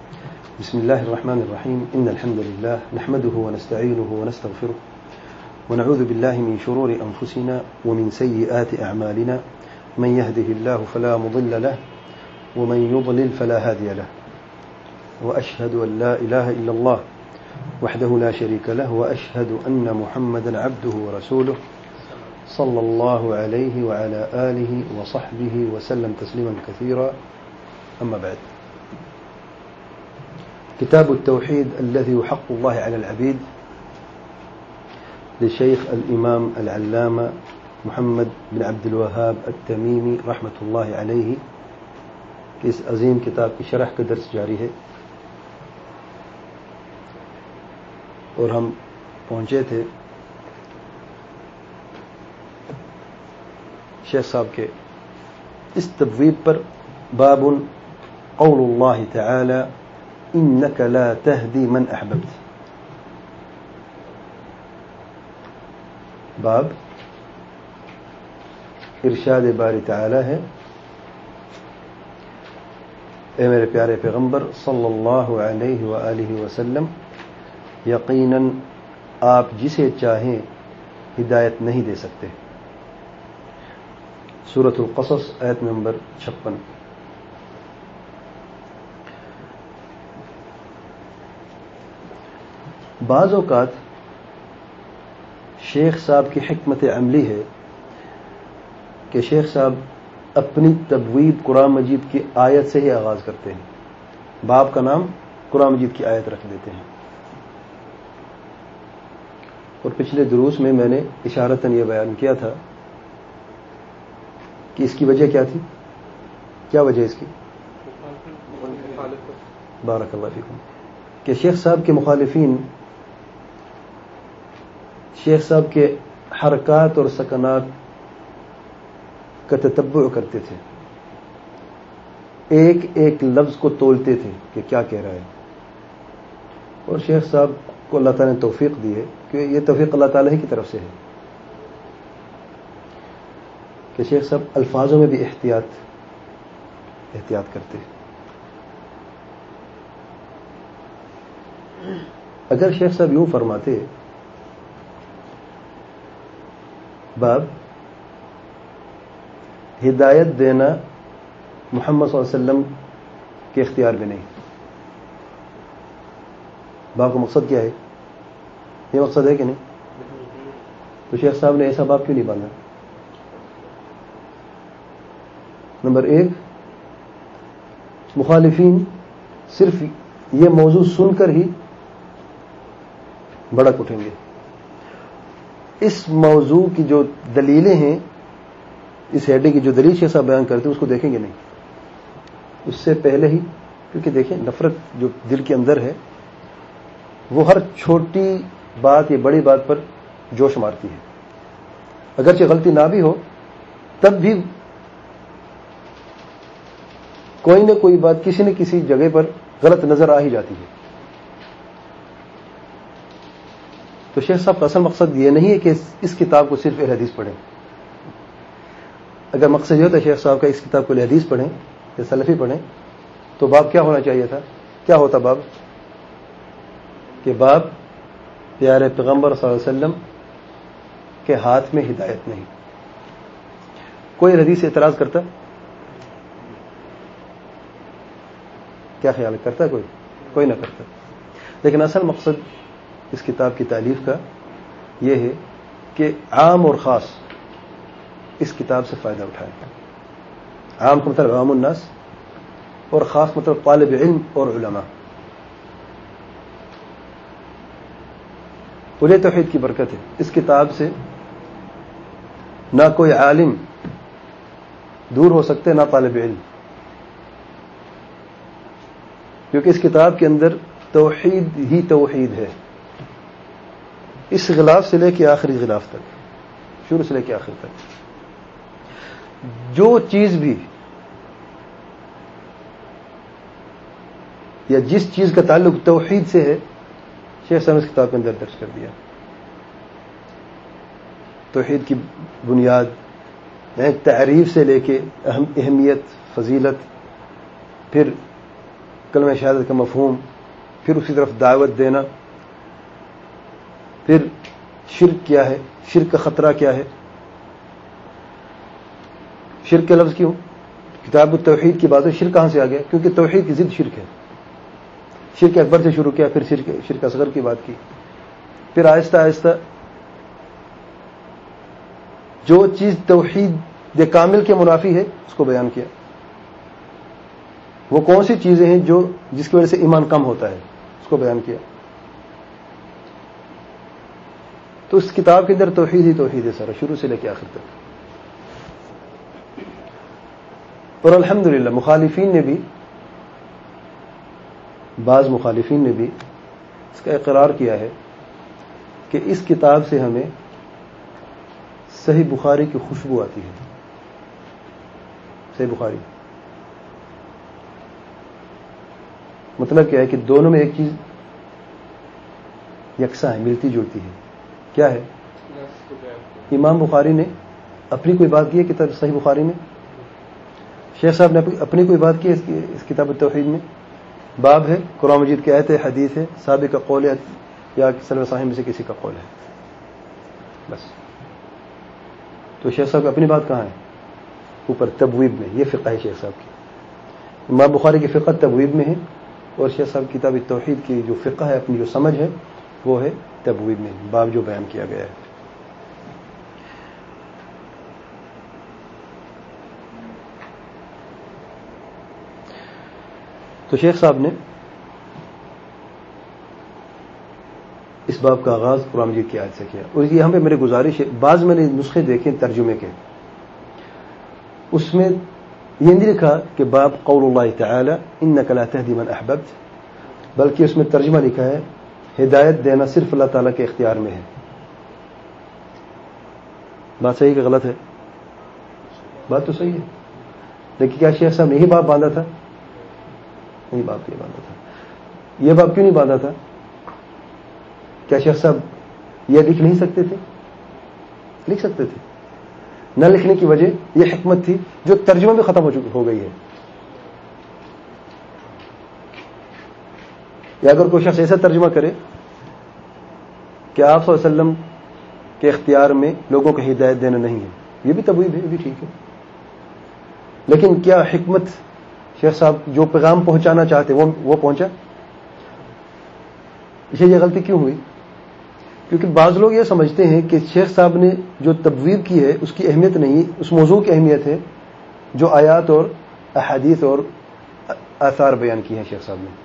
بسم الله الرحمن الرحيم. إن الحمد لله نحمده ونستعينه ونستغفره ونعوذ بالله من شرور أنفسنا ومن سيئات أعمالنا. من يهده الله فلا مضل له ومن يضلل فلا هادي له. وأشهد أن لا إله إلا الله وحده لا شريك له وأشهد أن محمدا عبده ورسوله صلى الله عليه وعلى آله وصحبه وسلم تسليما كثيرا. أما بعد، كتاب التوحيد الذي حق الله على العبيد لشيخ الإمام العلامة محمد بن عبد الوهاب التميمي رحمة الله عليه کہ اس عظیم کتاب کی شرح کا درس جاری ہے، اور ہم پہنچے تھے شیخ صاحب کے اس تبویب پر، باب قول اللہ تعالی انک لا تہدی من احببت. باب ارشاد باری تعالی ہے، اے میرے پیارے پیغمبر صلی اللہ علیہ وآلہ وسلم، یقیناً آپ جسے چاہیں ہدایت نہیں دے سکتے. سورۃ القصص آیت نمبر 56. بعض اوقات شیخ صاحب کی حکمت عملی ہے کہ شیخ صاحب اپنی تبویب قرآن مجید کی آیت سے ہی آغاز کرتے ہیں، باب کا نام قرآن مجید کی آیت رکھ دیتے ہیں. اور پچھلے دروس میں میں نے اشارتاً یہ بیان کیا تھا کہ اس کی وجہ کیا تھی. کیا وجہ اس کی؟ بارک اللہ فیکم. کہ شیخ صاحب کے مخالفین شیخ صاحب کے حرکات اور سکنات کا تتبع کرتے تھے، ایک ایک لفظ کو تولتے تھے کہ کیا کہہ رہا ہے. اور شیخ صاحب کو اللہ تعالیٰ نے توفیق دی ہے کہ یہ توفیق اللہ تعالیٰ ہی کی طرف سے ہے کہ شیخ صاحب الفاظوں میں بھی احتیاط کرتے. اگر شیخ صاحب یوں فرماتے، باب ہدایت دینا محمد صلی اللہ علیہ وسلم کے اختیار میں نہیں. باب کا مقصد کیا ہے؟ یہ مقصد ہے کہ نہیں؟ تو شیخ صاحب نے ایسا باب کیوں نہیں باندھا؟ نمبر 1، مخالفین صرف یہ موضوع سن کر ہی بڑک اٹھیں گے. اس موضوع کی جو دلیلیں ہیں، اس ہیڈنگ کی جو دلیل شیخ صاحب بیان کرتے ہیں اس کو دیکھیں گے نہیں. اس سے پہلے ہی، کیونکہ دیکھیں نفرت جو دل کے اندر ہے وہ ہر چھوٹی بات یا بڑی بات پر جوش مارتی ہے. اگرچہ غلطی نہ بھی ہو تب بھی کوئی نہ کوئی بات کسی نہ کسی جگہ پر غلط نظر آ ہی جاتی ہے. تو شیخ صاحب کا اصل مقصد یہ نہیں ہے کہ اس کتاب کو صرف اہل حدیث پڑھیں. اگر مقصد یہ ہوتا ہے شیخ صاحب کا اس کتاب کو اہل حدیث پڑھیں یا سلفی پڑھیں تو باب کیا ہونا چاہیے تھا؟ کیا ہوتا باب؟ کہ باب پیارے پیغمبر صلی اللہ علیہ وسلم کے ہاتھ میں ہدایت نہیں. کوئی حدیث سے اعتراض کرتا؟ کیا خیال کرتا ہے؟ کوئی نہ کرتا. لیکن اصل مقصد اس کتاب کی تالیف کا یہ ہے کہ عام اور خاص اس کتاب سے فائدہ اٹھائیں. عام کا مطلب عوام الناس، اور خاص مطلب طالب علم اور علماء. پورے توحید کی برکت ہے. اس کتاب سے نہ کوئی عالم دور ہو سکتے نہ طالب علم، کیونکہ اس کتاب کے اندر توحید ہی توحید ہے، اس غلاف سے لے کے آخری غلاف تک، شروع سے لے کے آخر تک. جو چیز بھی یا جس چیز کا تعلق توحید سے ہے شیخ صاحب نے اس کتاب کے اندر درج کر دیا. توحید کی بنیاد، تعریف سے لے کے اہمیت، فضیلت، پھر کلمہ شہادت کا مفہوم، پھر اس کی طرف دعوت دینا، پھر شرک کیا ہے، شرک کا خطرہ کیا ہے. شرک کا لفظ کیوں؟ کتاب التوحید کی بات ہے، شرک کہاں سے آ گیا؟ کیونکہ توحید کی ضد شرک ہے. شرک اکبر سے شروع کیا، پھر شرک اصغر کی بات کی، پھر آہستہ آہستہ جو چیز توحید کامل کے منافی ہے اس کو بیان کیا. وہ کون سی چیزیں ہیں جس کی وجہ سے ایمان کم ہوتا ہے اس کو بیان کیا. تو اس کتاب کے اندر توحید ہی توحید ہے سارا، شروع سے لے کے آخر تک. اور الحمدللہ بعض مخالفین نے بھی اس کا اقرار کیا ہے کہ اس کتاب سے ہمیں صحیح بخاری کی خوشبو آتی ہے. صحیح بخاری مطلب کیا ہے کہ دونوں میں ایک چیز یکساں ہے، ملتی جلتی ہے. کیا ہے؟ امام بخاری نے اپنی کوئی بات کی ہے کتاب صحیح بخاری میں؟ شیخ صاحب نے اپنی کوئی بات کی ہے اس کتاب التوحید میں؟ باب ہے، قرآن مجید کی آیت ہے، حدیث ہے، صحابی کا قول ہے یا سلف صالحین میں سے کسی کا قول ہے، بس. تو شیخ صاحب کی اپنی بات کہاں ہے؟ اوپر تبویب میں. یہ فقہ ہے شیخ صاحب کی. امام بخاری کی فقہ تبویب میں ہے، اور شیخ صاحب کتاب التوحید کی جو فقہ ہے، اپنی جو سمجھ ہے، وہ ہے تبویب میں، باب جو بیان کیا گیا ہے. تو شیخ صاحب نے اس باب کا آغاز قرآن مجید کی آیت سے کیا. اور یہاں پہ میری گزارش ہے، بعض میں نے نسخے دیکھے ترجمے کے، اس میں یہ نہیں لکھا کہ باب قول اللہ تعالی انک لا تہدی من احببت، بلکہ اس میں ترجمہ لکھا ہے ہدایت دینا صرف اللہ تعالیٰ کے اختیار میں ہے. بات صحیح کہ غلط ہے؟ بات تو صحیح ہے. لیکن کیا شیخ صاحب نے یہی باب باندھا تھا؟ نہیں، باب نہیں باندھا تھا. یہ باب کیوں نہیں باندھا تھا؟ کیا شیخ صاحب یہ لکھ نہیں سکتے تھے؟ لکھ سکتے تھے. نہ لکھنے کی وجہ یہ حکمت تھی جو ترجمہ میں ختم ہو گئی ہے. یا اگر کوئی شخص ایسا ترجمہ کرے کہ آپ صلی اللہ علیہ وسلم کے اختیار میں لوگوں کو ہدایت دینا نہیں ہے، یہ بھی تبویب ہے، یہ بھی ٹھیک ہے. لیکن کیا حکمت شیخ صاحب جو پیغام پہنچانا چاہتے وہ پہنچا؟ اسے یہ غلطی کیوں ہوئی؟ کیونکہ بعض لوگ یہ سمجھتے ہیں کہ شیخ صاحب نے جو تبویب کی ہے اس کی اہمیت نہیں، اس موضوع کی اہمیت ہے جو آیات اور احادیث اور آثار بیان کی ہیں شیخ صاحب نے.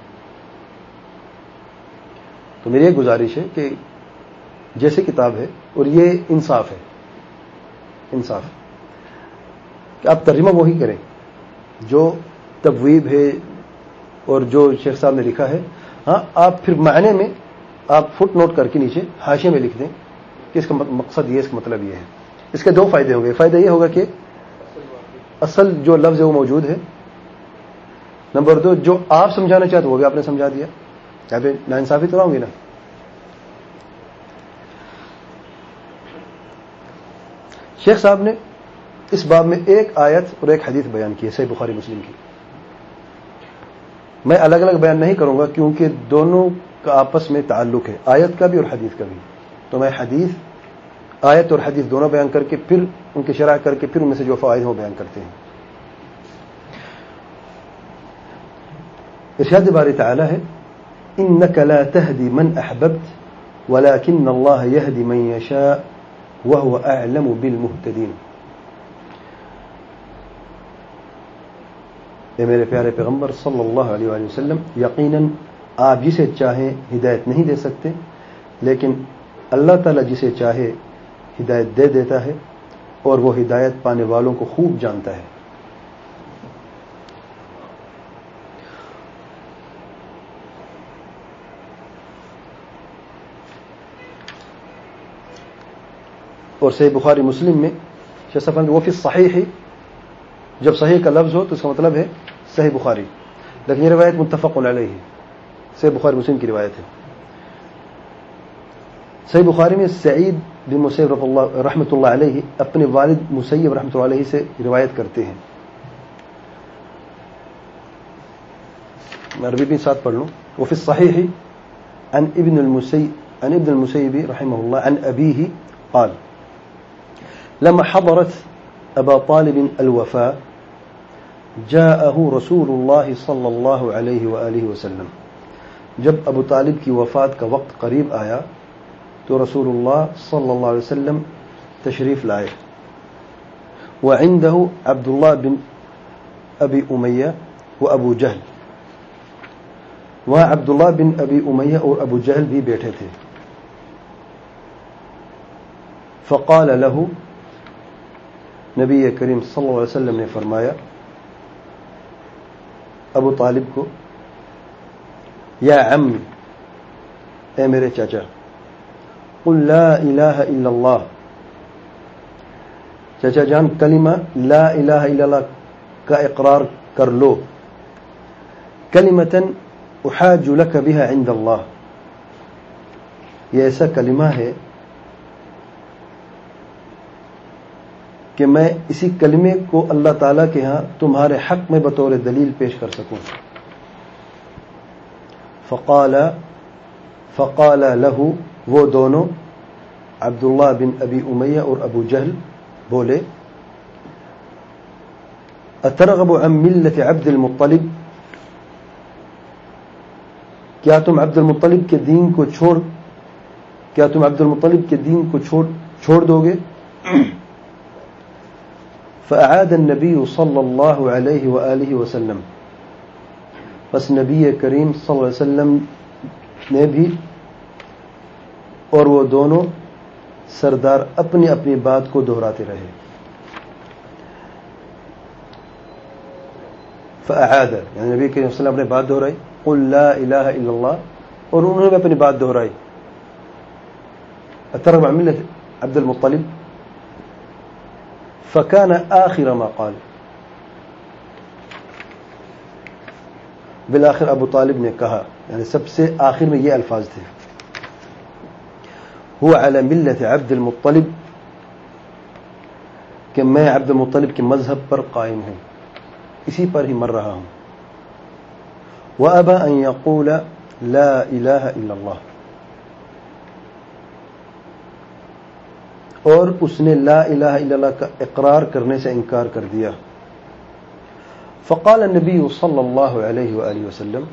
تو میری ایک گزارش ہے کہ جیسے کتاب ہے، اور یہ انصاف ہے، انصاف کہ آپ ترجمہ وہی کریں جو تبویب ہے اور جو شیخ صاحب نے لکھا ہے. ہاں، آپ پھر معنی میں آپ فٹ نوٹ کر کے نیچے حاشیے میں لکھ دیں کہ اس کا مقصد یہ، اس کا مطلب یہ ہے. اس کے دو فائدے ہوں گے. فائدہ یہ ہوگا کہ اصل جو لفظ ہے وہ موجود ہے. نمبر دو، جو آپ سمجھانا چاہتے وہ بھی آپ نے سمجھا دیا. یہاں پہ ناانصافی تو نہ ہوگی نا. شیخ صاحب نے اس باب میں ایک آیت اور ایک حدیث بیان کی ہے صحیح بخاری مسلم کی. میں الگ الگ بیان نہیں کروں گا کیونکہ دونوں کا آپس میں تعلق ہے، آیت کا بھی اور حدیث کا بھی. تو میں آیت اور حدیث دونوں بیان کر کے پھر ان کی شرح کر کے پھر ان میں سے جو فوائد ہیں وہ بیان کرتے ہیں. ارشاد باری تعالی ہے انک لا تہدی من احببت ولکن اللہ یہدی من یشاء وهو اعلم بالمہتدین. اے میرے پیارے پیغمبر صلی اللہ علیہ وآلہ وسلم، یقیناً آپ جسے چاہیں ہدایت نہیں دے سکتے، لیکن اللہ تعالیٰ جسے چاہے ہدایت دے دیتا ہے، اور وہ ہدایت پانے والوں کو خوب جانتا ہے. اور صحیح بخاری مسلم میں شیخ صاحب وہ فی الصحیح، جب صحیح کا لفظ ہو تو اس کا مطلب ہے صحیح بخاری، لیکن یہ روایت متفق علیہ ہے، صحیح بخاری مسلم کی روایت ہے. صحیح بخاری میں سعید بن مسیب رحمۃ اللہ علیہ اپنے والد مسیب رحمۃ اللہ علیہ سے روایت کرتے ہیں میں عربی بھی ساتھ پڑھ لوں. وفي الصحيح عن ابن المسيب رحمه الله عن أبيه قال لما حضرت أبا طالب الوفاة جاءه رسول الله صلى الله عليه وآله وسلم. جب ابو طالب کی وفات کا وقت قریب آیا تو رسول اللہ صلی اللہ علیہ وسلم تشریف لائے. وعنده عبد الله بن ابی امیہ و ابو جہل. وہاں عبداللہ بن ابی امیہ اور ابو جہل بھی بیٹھے تھے. فقال له نبی کریم صلی اللہ علیہ وسلم نے فرمایا ابو طالب کو یا عمی اے میرے چاچا قل لا الہ الا اللہ چاچا جان کلمہ لا الہ الا اللہ کا اقرار کر لو. کلمۃ احاج لک بها عند اللہ یہ ایسا کلمہ ہے کہ میں اسی کلمے کو اللہ تعالیٰ کے ہاں تمہارے حق میں بطور دلیل پیش کر سکوں. فقال له وہ دونوں عبداللہ بن ابی امیہ اور ابو جہل بولے اترغب عن ملت عبد المطلب کیا تم عبد المطلب کے دین کو چھوڑ دو گے. فأعاد النبی صلی اللہ علیہ وآلہ وسلم بس نبی کریم صلی اللہ علیہ وسلم نے بھی اور وہ دونوں سردار اپنی اپنی بات کو دہراتے رہے. فأعاد یعنی نبی کریم صلی اللہ علیہ وسلم نے بات دہرائی قل لا الہ الا اللہ اور انہوں نے اپنی بات دہرائی اترغب عن ملت عبد المطلب. فكان آخر ما قال بالآخر ابو طالب نے کہا یعنی سب سے آخر میں یہ الفاظ تھے هو على ملت عبد المطلب کہ میں عبد المطلب کے مذہب پر قائم ہوں اسی پر ہی مر رہا ہوں. وأبى أن يقول لا إله إلا الله اور اس نے لا الہ الا اللہ کا اقرار کرنے سے انکار کر دیا. فقال النبی صلی اللہ علیہ وآلہ وسلم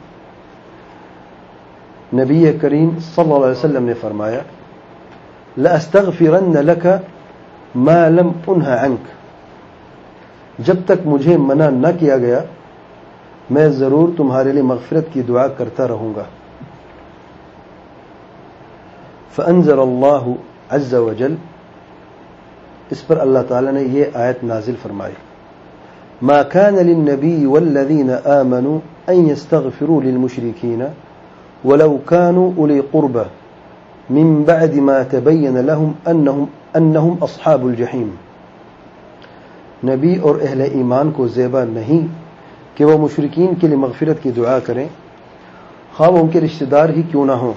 نبی کریم صلی اللہ علیہ وسلم نے فرمایا لأستغفرن لك ما لم أنه عنك جب تک مجھے منع نہ کیا گیا میں ضرور تمہارے لیے مغفرت کی دعا کرتا رہوں گا. فأنزل اللہ عز وجل اس پر اللہ تعالی نے یہ آیت نازل فرمائی ما كان للنبي والذين آمنوا أن يستغفروا للمشركين ولو كانوا أولي قربى من بعد ما تبين لهم أنهم أصحاب الجحيم. نبی اور اہل ایمان کو زیبا نہیں کہ وہ مشرکین کے لیے مغفرت کی دعا کریں خواہ وہ ان کے رشتہ دار ہی کیوں نہ ہوں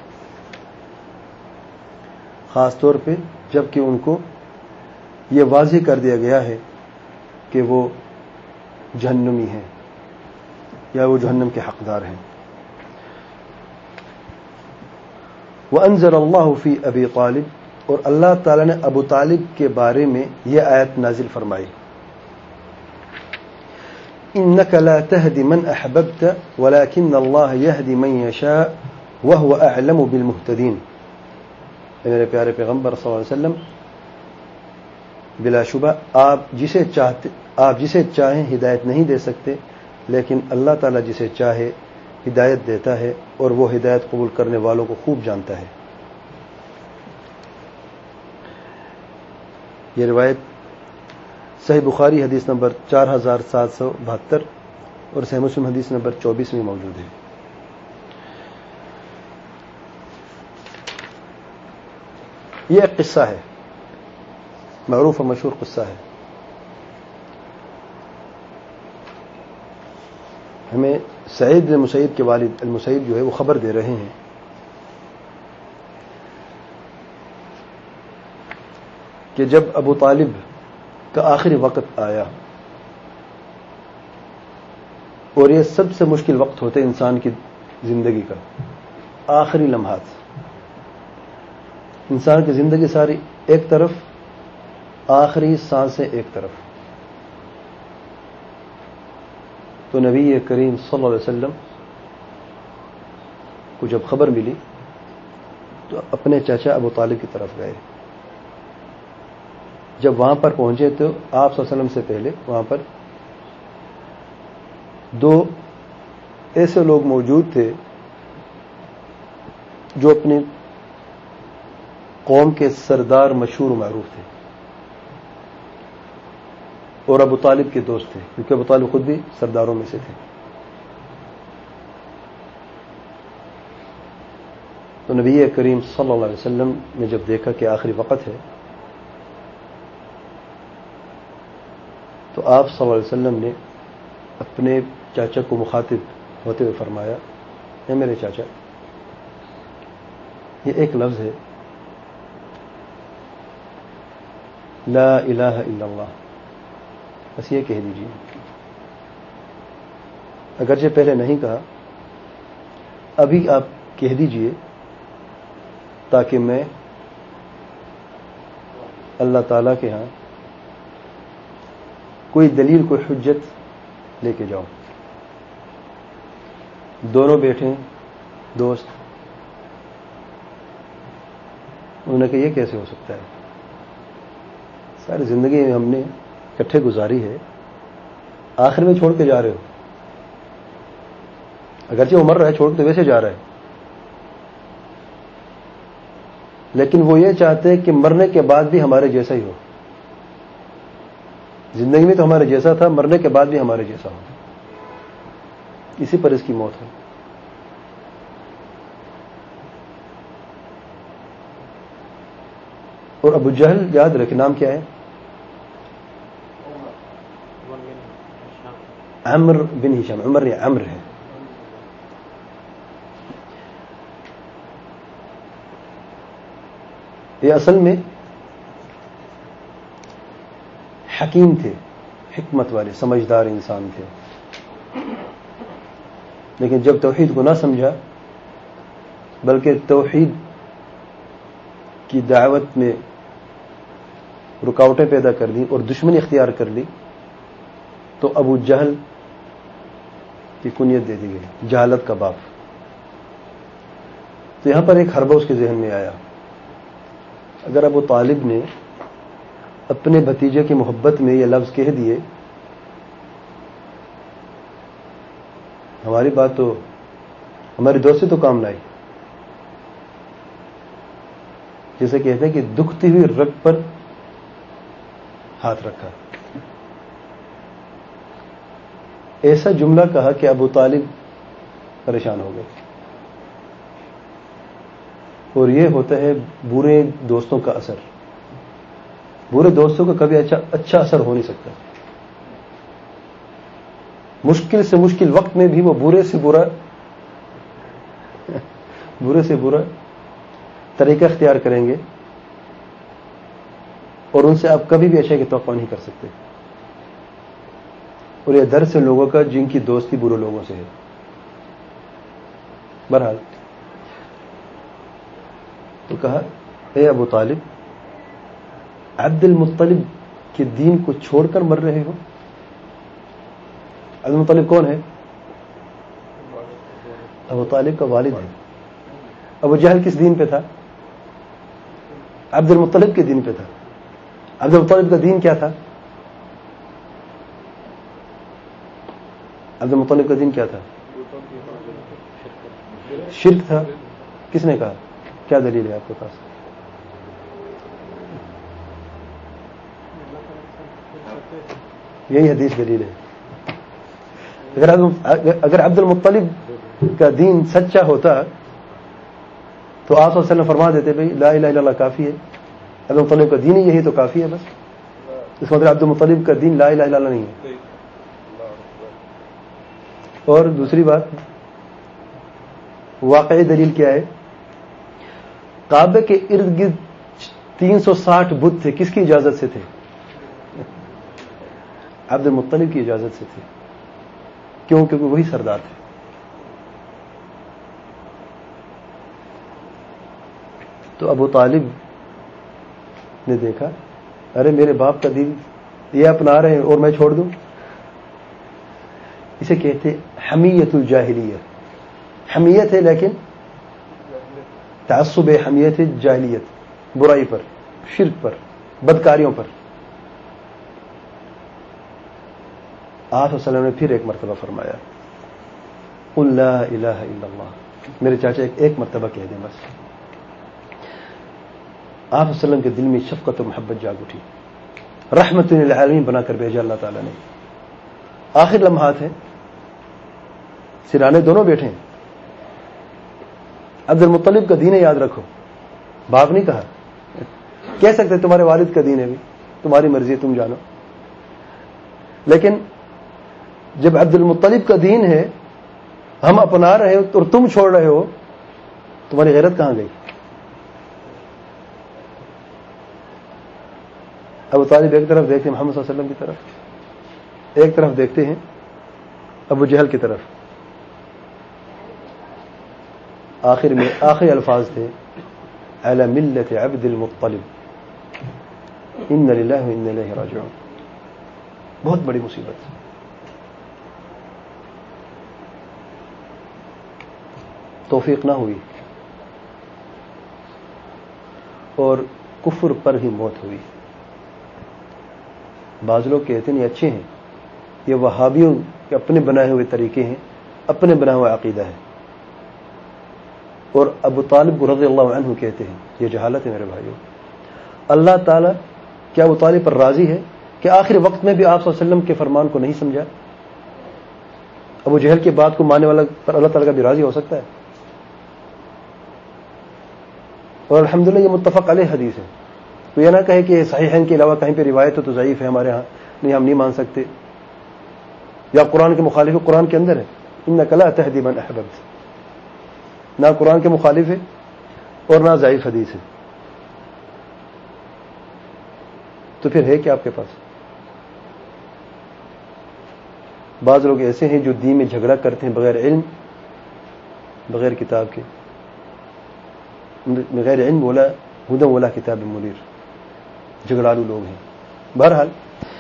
خاص طور پہ جب کہ ان کو یہ واضح کر دیا گیا ہے کہ وہ جہنمی ہیں یا وہ جہنم کے حقدار ہیں. وأنزل اللہ فی ابی طالب اور اللہ تعالی نے ابو طالب کے بارے میں یہ آیت نازل فرمائی انک لا تهدی من احببت ولكن اللہ یهدی من یشاء وهو اعلم بالمهتدین. میرے پیارے پیغمبر صلی اللہ علیہ وسلم بلا شبہ آپ جسے چاہیں ہدایت نہیں دے سکتے لیکن اللہ تعالیٰ جسے چاہے ہدایت دیتا ہے اور وہ ہدایت قبول کرنے والوں کو خوب جانتا ہے. یہ روایت صحیح بخاری حدیث نمبر 4772 اور صحیح مسلم حدیث نمبر 24 میں موجود ہے. یہ ایک قصہ ہے معروف و مشہور قصہ ہے. ہمیں سعید بن مسیب کے والد المسیب جو ہے وہ خبر دے رہے ہیں کہ جب ابو طالب کا آخری وقت آیا اور یہ سب سے مشکل وقت ہوتے انسان کی زندگی کا، آخری لمحات. انسان کی زندگی ساری ایک طرف، آخری سانسیں ایک طرف. تو نبی کریم صلی اللہ علیہ وسلم کو جب خبر ملی تو اپنے چچا ابو طالب کی طرف گئے. جب وہاں پر پہنچے تو آپ صلی اللہ علیہ وسلم سے پہلے وہاں پر دو ایسے لوگ موجود تھے جو اپنی قوم کے سردار مشہور و معروف تھے اور ابو طالب کے دوست تھے، کیونکہ ابو طالب خود بھی سرداروں میں سے تھے. تو نبی کریم صلی اللہ علیہ وسلم نے جب دیکھا کہ آخری وقت ہے تو آپ صلی اللہ علیہ وسلم نے اپنے چاچا کو مخاطب ہوتے ہوئے فرمایا، اے میرے چاچا، یہ ایک لفظ ہے، لا الہ الا اللہ، بس یہ کہہ دیجیے. اگرچہ پہلے نہیں کہا، ابھی آپ کہہ دیجیے تاکہ میں اللہ تعالی کے ہاں کوئی دلیل، کوئی حجت لے کے جاؤں. دونوں بیٹھے دوست، انہوں نے کہا یہ کیسے ہو سکتا ہے؟ ساری زندگی ہم نے اکٹھے گزاری ہے، آخر میں چھوڑ کے جا رہے ہو. اگرچہ وہ مر رہا ہے، چھوڑ کے ویسے جا رہا ہے، لیکن وہ یہ چاہتے ہیں کہ مرنے کے بعد بھی ہمارے جیسا ہی ہو. زندگی میں تو ہمارے جیسا تھا، مرنے کے بعد بھی ہمارے جیسا ہو. اسی پر اس کی موت ہے. اور ابو جہل یاد رکھے نام کیا ہے؟ عمر بن ہشام. عمر یا عمر ہے. یہ اصل میں حکیم تھے، حکمت والے، سمجھدار انسان تھے، لیکن جب توحید کو نہ سمجھا بلکہ توحید کی دعوت میں رکاوٹیں پیدا کر دی اور دشمنی اختیار کر لی تو ابو جہل کی کنیت دے دی گئی، جہالت کا باپ. تو یہاں پر ایک حربہ اس کے ذہن میں آیا، اگر ابو طالب نے اپنے بھتیجے کی محبت میں یہ لفظ کہہ دیے، ہماری بات تو، ہماری دوستی تو کام نہ آئی. جیسے کہتے ہیں کہ دکھتی ہوئی رگ پر ہاتھ رکھا. ایسا جملہ کہا کہ ابو طالب پریشان ہو گئے. اور یہ ہوتا ہے برے دوستوں کا اثر. برے دوستوں کا کبھی اچھا اثر ہو نہیں سکتا. مشکل سے مشکل وقت میں بھی وہ برے سے برا طریقہ اختیار کریں گے اور ان سے آپ کبھی بھی اچھے کی توقع نہیں کر سکتے. اور یہ درس ہے لوگوں کا جن کی دوستی برے لوگوں سے ہے. بہرحال تو کہا، اے ابو طالب، عبد المطلب کے دین کو چھوڑ کر مر رہے ہو. عبد المطلب کون ہے؟ ابو طالب کا والد ہے. ابو جہل کس دین پہ تھا؟ عبد المطلب کے دین پہ تھا. عبد المطلب کا دین کیا تھا؟ عبد المطلب کا دین کیا تھا؟ شرک تھا. کس نے کہا؟ کیا دلیل ہے آپ کے پاس؟ یہی حدیث دلیل ہے. اگر عبد المطلب کا دین سچا ہوتا تو آپ صلی اللہ علیہ وسلم فرما دیتے بھائی لا الہ الا اللہ کافی ہے. عبد المطلب کا دین ہی یہی تو کافی ہے بس. اس مطلب عبد المطلب کا دین لا الہ الا اللہ نہیں ہے. اور دوسری بات، واقعی دلیل کیا ہے؟ کعبے کے ارد گرد 360 بت تھے. کس کی اجازت سے تھے؟ عبد المطلب کی اجازت سے تھے. کیوں؟ کیونکہ وہی سردار تھے. تو ابو طالب نے دیکھا ارے میرے باپ کا دین یہ اپنا رہے ہیں اور میں چھوڑ دوں. اسے کہتے حمیت الجاہلیہ. حمیت ہے لیکن تعصب حمیت جاہلیت، برائی پر، شرک پر، بدکاریوں پر. آپ صلی اللہ علیہ وسلم نے پھر ایک مرتبہ فرمایا قل لا الہ الا اللہ. میرے چاچا ایک مرتبہ کہہ دیں بس. آپ صلی اللہ علیہ وسلم کے دل میں شفقت و محبت جاگ اٹھی. رحمت للعالمین بنا کر بھیجا اللہ تعالیٰ نے. آخر لمحات ہیں، سرانے دونوں بیٹھے ہیں. عبد المطلب کا دین ہے، یاد رکھو. باپ نہیں کہا، کہہ سکتے تمہارے والد کا دین ہے بھی، تمہاری مرضی تم جانو. لیکن جب عبد المطلب کا دین ہے ہم اپنا رہے ہو اور تم چھوڑ رہے ہو، تمہاری غیرت کہاں گئی؟ ابو طالب ایک طرف دیکھتے ہیں محمد صلی اللہ علیہ وسلم کی طرف، ایک طرف دیکھتے ہیں ابو جہل کی طرف. آخر میں آخری الفاظ تھے علی ملت عبد المطلب ان للہ و انا الیہ راجعون. بہت بڑی مصیبت. توفیق نہ ہوئی اور کفر پر ہی موت ہوئی. بعض لوگ کہتے ہیں یہ اچھے ہیں، یہ وہابیوں کے اپنے بنائے ہوئے طریقے ہیں، اپنے بنا ہوا عقیدہ ہے. اور ابو طالب رضی اللہ عنہ کہتے ہیں یہ جہالت ہے میرے بھائیوں. اللہ تعالیٰ کیا ابو طالب پر راضی ہے کہ آخر وقت میں بھی آپ صلی اللہ علیہ وسلم کے فرمان کو نہیں سمجھا؟ ابو جہل کی بات کو ماننے والا پر اللہ تعالیٰ کا بھی راضی ہو سکتا ہے؟ اور الحمدللہ یہ متفق علیہ حدیث ہے. تو یہ نہ کہے کہ صحیحین کے علاوہ کہیں پہ روایت ہو تو ضعیف ہے ہمارے ہاں، نہیں ہم نہیں مان سکتے، یا قرآن کے مخالف ہے. قرآن کے اندر ہے انک لا تہدی من احببت. نہ قرآن کے مخالف ہے اور نہ ضعیف حدیث ہے. تو پھر ہے کیا آپ کے پاس؟ بعض لوگ ایسے ہیں جو دین میں جھگڑا کرتے ہیں بغیر علم، بغیر کتاب کے. بغیر علم بولا ہدی ولا کتاب منیر. جھگڑالو لوگ ہیں. بہرحال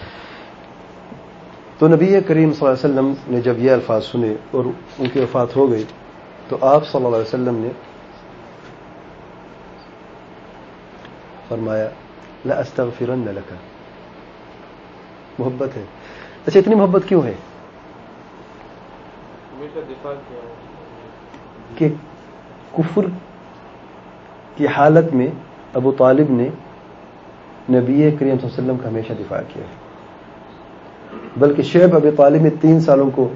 تو نبی کریم صلی اللہ علیہ وسلم نے جب یہ الفاظ سنے اور ان کی وفات ہو گئی تو آپ صلی اللہ علیہ وسلم نے فرمایا لا استغفرن لک. محبت ہے. اچھا اتنی محبت کیوں ہے؟ کہ کفر کی حالت میں ابو طالب نے نبی کریم صلی اللہ علیہ وسلم کا ہمیشہ دفاع کیا ہے. بلکہ شعیب ابی طالب نے 3 سالوں کو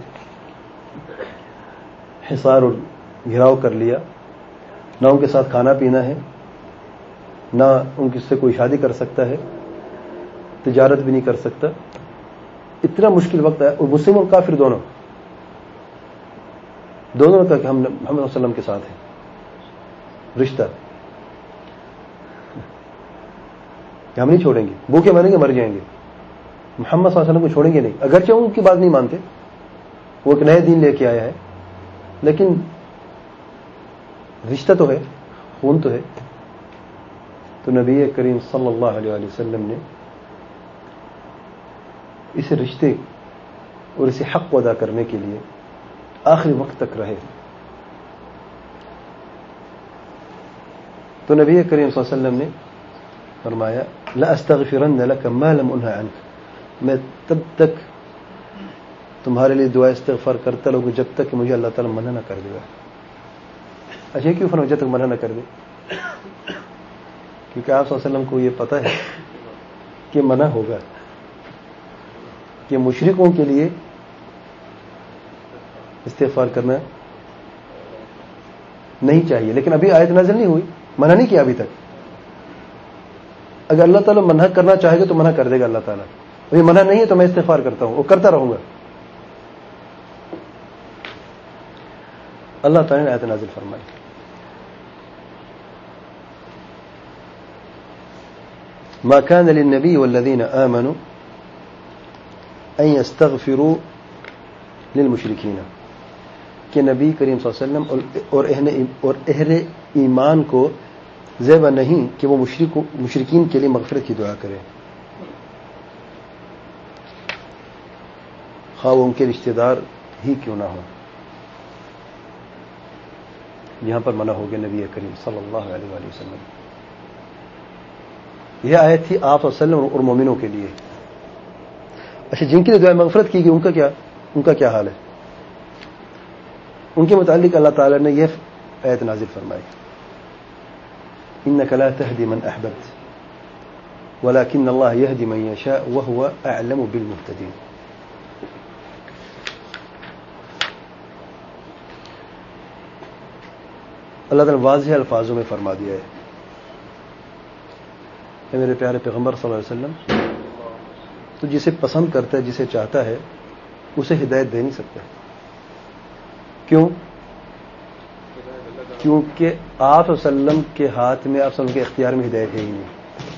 حصار اور گھیراؤ کر لیا. نہ ان کے ساتھ کھانا پینا ہے، نہ ان سے کوئی شادی کر سکتا ہے، تجارت بھی نہیں کر سکتا. اتنا مشکل وقت ہے. اور مسلم اور کافر دونوں کا کہ ہم محمد صلی اللہ علیہ وسلم کے ساتھ ہیں رشتہ، کہ ہم نہیں چھوڑیں گے، بھوکے مریں گے مر جائیں گے، محمد صلی اللہ علیہ وسلم کو چھوڑیں گے نہیں. اگرچہ ان کی بات نہیں مانتے، وہ ایک نئے دین لے کے آیا ہے، لیکن رشتہ تو ہے، خون تو ہے. تو نبی کریم صلی اللہ علیہ وسلم نے اس رشتے اور اسے حق کو ادا کرنے کے لیے آخری وقت تک رہے. تو نبی کریم صلی اللہ علیہ وسلم نے فرمایا لا استغفرن لک ما لم انہ عنک. میں تب تک تمہارے لیے دعا استغفار کرتا رہوں جب تک کہ مجھے اللہ تعالیٰ منع نہ کر دے گا. اچھا کیوں فرمایا جب تک منع نہ کر دے؟ کیونکہ آپ صلی اللہ علیہ وسلم کو یہ پتہ ہے کہ منع ہوگا، کہ مشرکوں کے لیے استغفار کرنا نہیں چاہیے. لیکن ابھی آیت نازل نہیں ہوئی، منع نہیں کیا ابھی تک. اگر اللہ تعالیٰ منع کرنا چاہے گا تو منع کر دے گا اللہ تعالیٰ. ابھی منع نہیں ہے تو میں استغفار کرتا ہوں اور کرتا رہوں گا. اللہ تعالیٰ نے آیت نازل فرمائی ما كان للنبي والذين آمنوا أن يستغفروا للمشرکین کہ نبی کریم صلی اللہ علیہ وسلم اور اہل ایمان کو زیبا نہیں کہ وہ مشرکین کے لیے مغفرت کی دعا کرے، خواہ وہ ان کے رشتہ دار ہی کیوں نہ ہو۔ یہاں پر منع ہو گیا نبی کریم صلی اللہ علیہ وآلہ وسلم۔ یہ آیت تھی آپ صلی اللہ علیہ وسلم اور مومنوں کے لیے۔ اچھا، جن کے لیے دعا مغفرت کی گئی ان کا کیا حال ہے؟ ان کے متعلق اللہ تعالیٰ نے یہ آیت نازل فرمائی، انک لا تہدی من احببت ولکن اللہ یہدی من یشاء وہو اعلم بالمہتدین۔ اللہ تعالیٰ واضح الفاظوں میں فرما دیا ہے کہ میرے پیارے پیغمبر صلی اللہ علیہ وسلم، تو جسے پسند کرتا ہے، جسے چاہتا ہے، اسے ہدایت دے نہیں سکتا۔ کیوں؟ کیونکہ آپ صلی اللہ علیہ وسلم کے ہاتھ میں، آپ صلی اللہ علیہ وسلم کے اختیار میں ہدایت ہے ہی نہیں۔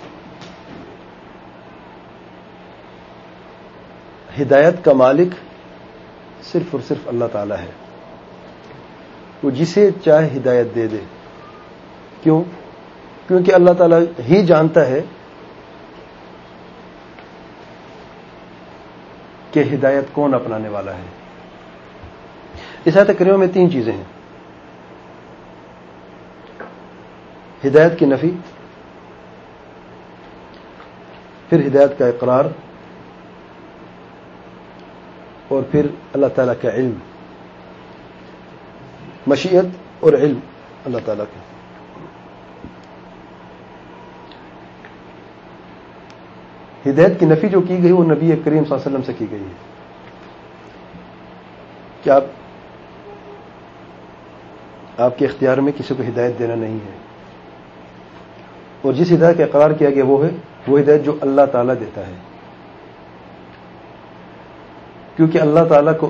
ہدایت کا مالک صرف اور صرف اللہ تعالیٰ ہے، وہ جسے چاہے ہدایت دے دے۔ کیوں؟ کیونکہ اللہ تعالیٰ ہی جانتا ہے کہ ہدایت کون اپنانے والا ہے۔ اس آیت کریمہ میں 3 چیزیں ہیں: ہدایت کی نفی، پھر ہدایت کا اقرار، اور پھر اللہ تعالیٰ کا علم، مشیت اور علم اللہ تعالیٰ کا۔ ہدایت کی نفی جو کی گئی وہ نبی کریم صلی اللہ علیہ وسلم سے کی گئی ہے کہ آپ کے اختیار میں کسی کو ہدایت دینا نہیں ہے، اور جس ہدایت کا اقرار کیا گیا وہ ہدایت جو اللہ تعالیٰ دیتا ہے، کیونکہ اللہ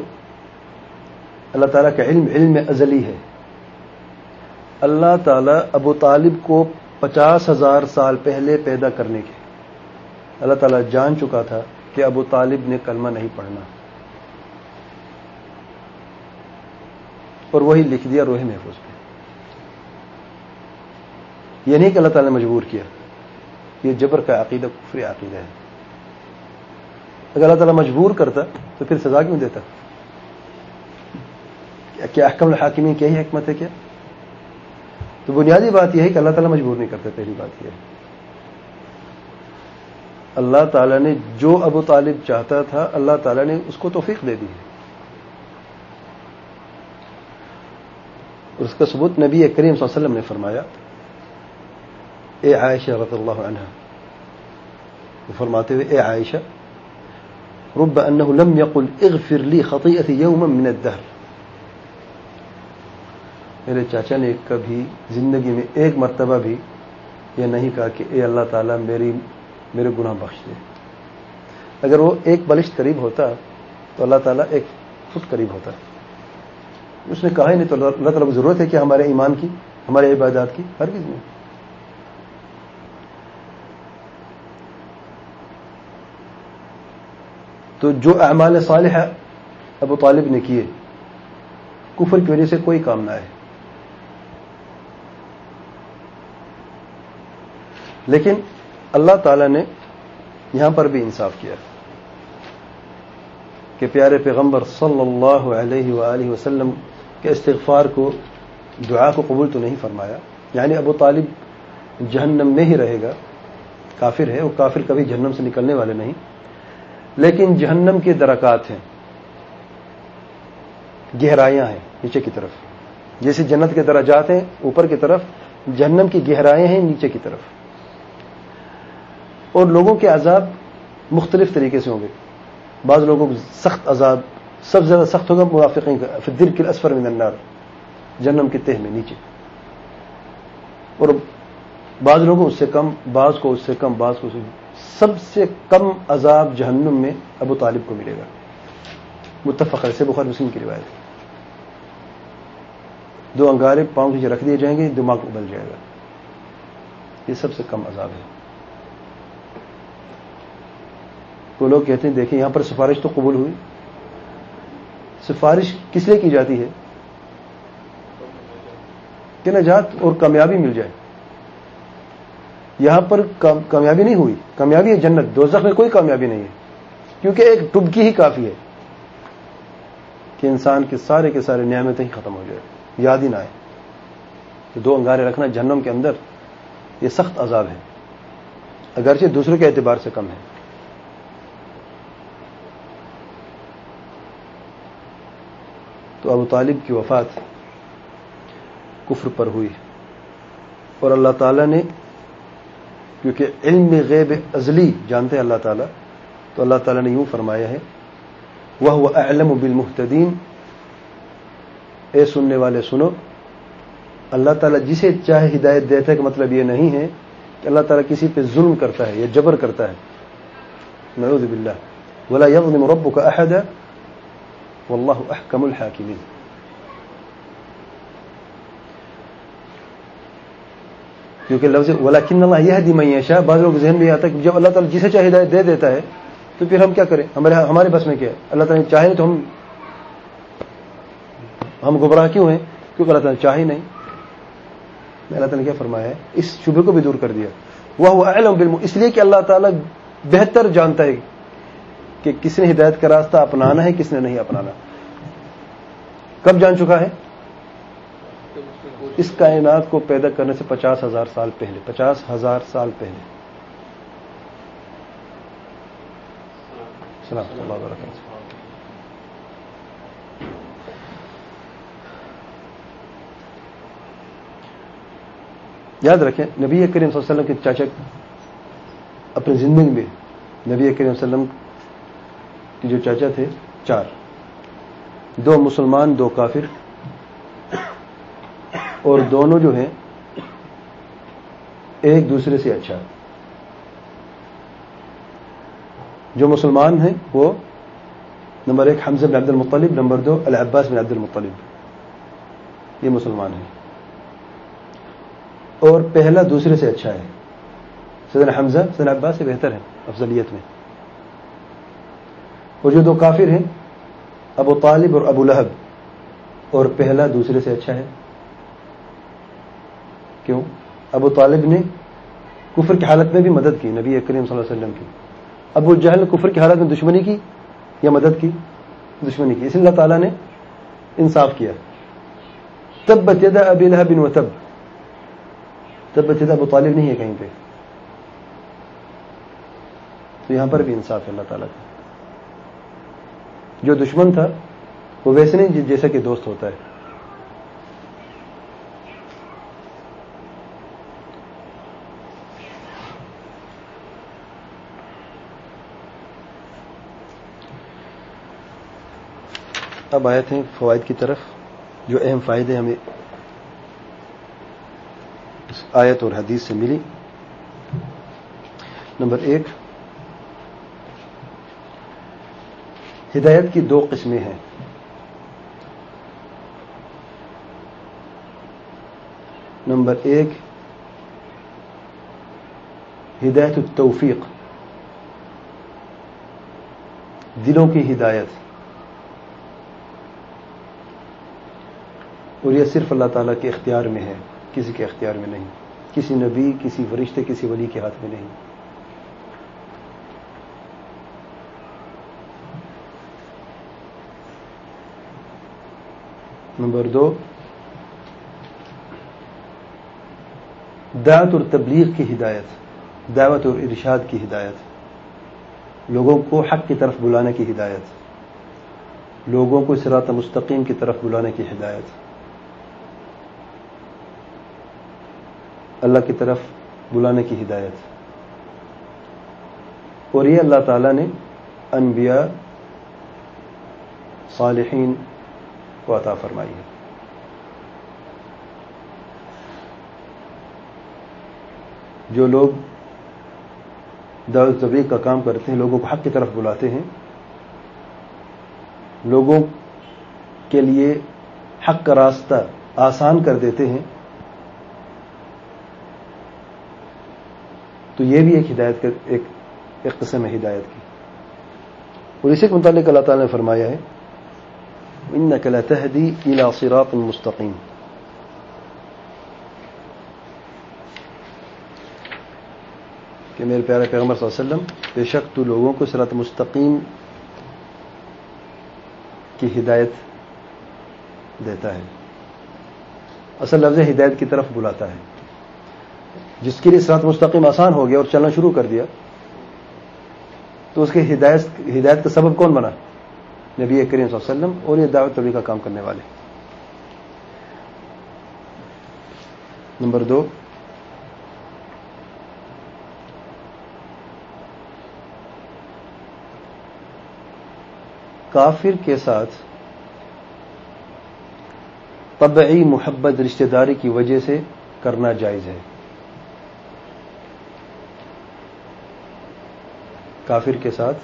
تعالیٰ کا علم ازلی ہے۔ اللہ تعالیٰ ابو طالب کو 50,000 سال پہلے پیدا کرنے کے اللہ تعالیٰ جان چکا تھا کہ ابو طالب نے کلمہ نہیں پڑھنا، اور وہی لکھ دیا روح محفوظ میں۔ یہ نہیں کہ اللہ تعالیٰ نے مجبور کیا، یہ جبر کا عقیدہ کفر عقیدہ ہے۔ اگر اللہ تعالیٰ مجبور کرتا تو پھر سزا کیوں دیتا؟ کیا احکم الحاکمین کی یہی حکمت ہے کیا؟ تو بنیادی بات یہ ہے کہ اللہ تعالیٰ مجبور نہیں کرتا۔ پہلی بات یہ ہے اللہ تعالیٰ نے جو ابو طالب چاہتا تھا، اللہ تعالیٰ نے اس کو توفیق دے دی ہے، اور اس کا ثبوت نبی کریم صلی اللہ علیہ وسلم نے فرمایا۔ اے عائشہ رضی اللہ عنہا، وہ فرماتے ہوئے، اے عائشہ، رب انہ لم یقل اغفر لی خطیئتی یوما من الدہر، میرے چاچا نے کبھی زندگی میں ایک مرتبہ بھی یہ نہیں کہا کہ اے اللہ تعالیٰ میرے گناہ بخش دے۔ اگر وہ ایک بلشت قریب ہوتا تو اللہ تعالیٰ ایک فٹ قریب ہوتا۔ اس نے کہا ہی نہیں، تو اللہ تعالیٰ کو ضرورت ہے کہ ہمارے ایمان کی، ہمارے عبادات کی؟ ہرگز نہیں۔ تو جو اعمال صالحہ ابو طالب نے کیے، کفر کی وجہ سے کوئی کام نہ آئے، لیکن اللہ تعالیٰ نے یہاں پر بھی انصاف کیا کہ پیارے پیغمبر صلی اللہ علیہ وآلہ وسلم کے استغفار کو، دعا کو قبول تو نہیں فرمایا۔ یعنی ابو طالب جہنم میں ہی رہے گا، کافر ہے، وہ کافر کبھی جہنم سے نکلنے والے نہیں، لیکن جہنم کے درکات ہیں، گہرائیاں ہیں نیچے کی طرف، جیسے جنت کے درجات ہیں اوپر کی طرف، جہنم کی گہرائیاں ہیں نیچے کی طرف، اور لوگوں کے عذاب مختلف طریقے سے ہوں گے۔ بعض لوگوں کو سخت عذاب، سب سے زیادہ سخت ہوگا منافقین کا، فی الدرک الاسفل من النار، جہنم کے تہ میں نیچے، اور بعض لوگوں اس سے کم، بعض کو اس سے کم، بعض کو سب سے کم عذاب جہنم میں ابو طالب کو ملے گا۔ متفق ہے، بخاری مسلم کی روایت ہے۔ 2 انگارے پاؤں کے نیچے رکھ دیے جائیں گے، دماغ ابل جائے گا۔ یہ سب سے کم عذاب ہے۔ وہ لوگ کہتے ہیں دیکھیں یہاں پر سفارش تو قبول ہوئی، سفارش کس لیے کی جاتی ہے؟ کہ نجات اور کامیابی مل جائے. یہاں پر کامیابی نہیں ہوئی، کامیابی ہے جنت، دوزخ میں کوئی کامیابی نہیں ہے، کیونکہ ایک ڈبکی ہی کافی ہے کہ انسان کے سارے نعمتیں ہی ختم ہو جائے، یاد ہی نہ آئے. تو 2 انگارے رکھنا جہنم کے اندر یہ سخت عذاب ہے، اگرچہ دوسروں کے اعتبار سے کم ہے. تو ابو طالب کی وفات کفر پر ہوئی، اور اللہ تعالیٰ نے، کیونکہ علم غیب ازلی جانتے ہیں اللہ تعالیٰ، تو اللہ تعالیٰ نے یوں فرمایا ہے وَهُوَ أَعْلَمُ بِالْمُهْتَدِينَ. اے سننے والے سنو، اللہ تعالیٰ جسے چاہے ہدایت دیتا ہے، کہ مطلب یہ نہیں ہے کہ اللہ تعالیٰ کسی پہ ظلم کرتا ہے یا جبر کرتا ہے، نعوذ باللہ. وَلَا يَظْلِمُ رَبُّكَ أَحَدًا وَاللَّهُ أَحْكَمُ الْحَاكِمِينَ. کیونکہ لفظ وَلَكِنَّ اللَّهَ يَهْدِي مَن يَشَاءُ بعض لوگ ذہن میں آتا ہے کہ جب اللہ تعالیٰ جسے چاہے ہدایت دے دیتا ہے تو پھر ہم کیا کریں، ہمارے بس میں کیا ہے؟ اللہ تعالیٰ نے چاہے تو ہم گمراہ کیوں ہیں؟ کیونکہ اللہ تعالیٰ نے چاہے نہیں. اللہ تعالیٰ نے کیا فرمایا ہے؟ اس شبہ کو بھی دور کر دیا. وَهُوَ أَعْلَمُ بِالْمُؤْمِنِينَ، اس لیے کہ اللہ تعالیٰ بہتر جانتا ہے کہ کس نے ہدایت کا راستہ اپنانا ہے، کس نے نہیں اپنانا. کب جان چکا ہے؟ اس کائنات کو پیدا کرنے سے 50,000 سال پہلے. 50,000 سال پہلے. سلام اللہ وبرکاتہ. یاد رکھیں، نبی کریم صلی اللہ علیہ وسلم کے چاچا اپنی زندگی میں نبی کریم صلی اللہ علیہ وسلم کے جو چاچا تھے 4، 2 مسلمان 2 کافر، اور دونوں جو ہیں ایک دوسرے سے اچھا. جو مسلمان ہیں وہ نمبر 1 حمزہ بن عبد المطلب، نمبر 2 العباس بن عبد المطلب، یہ مسلمان ہیں. اور پہلا دوسرے سے اچھا ہے، سیدنا حمزہ سیدنا عباس سے بہتر ہے افضلیت میں. اور جو 2 کافر ہیں ابو طالب اور ابو لہب، اور پہلا دوسرے سے اچھا ہے. کیوں؟ ابو طالب نے کفر کی حالت میں بھی مدد کی نبی کریم صلی اللہ علیہ وسلم کی. ابو جہل نے کفر کی حالت میں دشمنی کی یا مدد کی؟ دشمنی کی. اس لیے اللہ تعالیٰ نے انصاف کیا. تبت یدا ابی لہب وتب، تبت یدا ابو طالب نہیں ہے کہیں پہ، تو یہاں پر بھی انصاف ہے اللہ تعالیٰ کا. جو دشمن تھا وہ ویسے نہیں جیسا کہ دوست ہوتا ہے. اب آئے تھے فوائد کی طرف، جو اہم فائدے ہمیں اس آیت اور حدیث سے ملی. نمبر 1، ہدایت کی 2 قسمیں ہیں. نمبر 1 ہدایت التوفیق، دلوں کی ہدایت، اور یہ صرف اللہ تعالیٰ کے اختیار میں ہے، کسی کے اختیار میں نہیں، کسی نبی، کسی فرشتے، کسی ولی کے ہاتھ میں نہیں. نمبر 2 دعوت اور تبلیغ کی ہدایت، دعوت اور ارشاد کی ہدایت، لوگوں کو حق کی طرف بلانے کی ہدایت، لوگوں کو صراط مستقیم کی طرف بلانے کی ہدایت، اللہ کی طرف بلانے کی ہدایت. اور یہ اللہ تعالیٰ نے انبیاء صالحین کو عطا فرمائی ہے. جو لوگ دعوت تبلیغ کا کام کرتے ہیں، لوگوں کو حق کی طرف بلاتے ہیں، لوگوں کے لیے حق کا راستہ آسان کر دیتے ہیں، تو یہ بھی ایک ہدایت کا ایک قسم ہے ہدایت کی. اور اسی کے متعلق اللہ تعالیٰ نے فرمایا ہے إنك لتهدي إلى صراط مستقيم. کہ میرے پیارے پیغمبر صلی اللہ علیہ وسلم بے شک تو لوگوں کو صراط مستقیم کی ہدایت دیتا ہے. اصل لفظ ہدایت کی طرف بلاتا ہے. جس کے لیے صراط مستقیم آسان ہو گیا اور چلنا شروع کر دیا تو اس کے ہدایت کا سبب کون بنا؟ نبی کریم صلی اللہ علیہ وسلم اور یہ دعوت تبلیغ کا کام کرنے والے. نمبر 2، کافر کے ساتھ طبعی محبت رشتہ داری کی وجہ سے کرنا جائز ہے. کافر کے ساتھ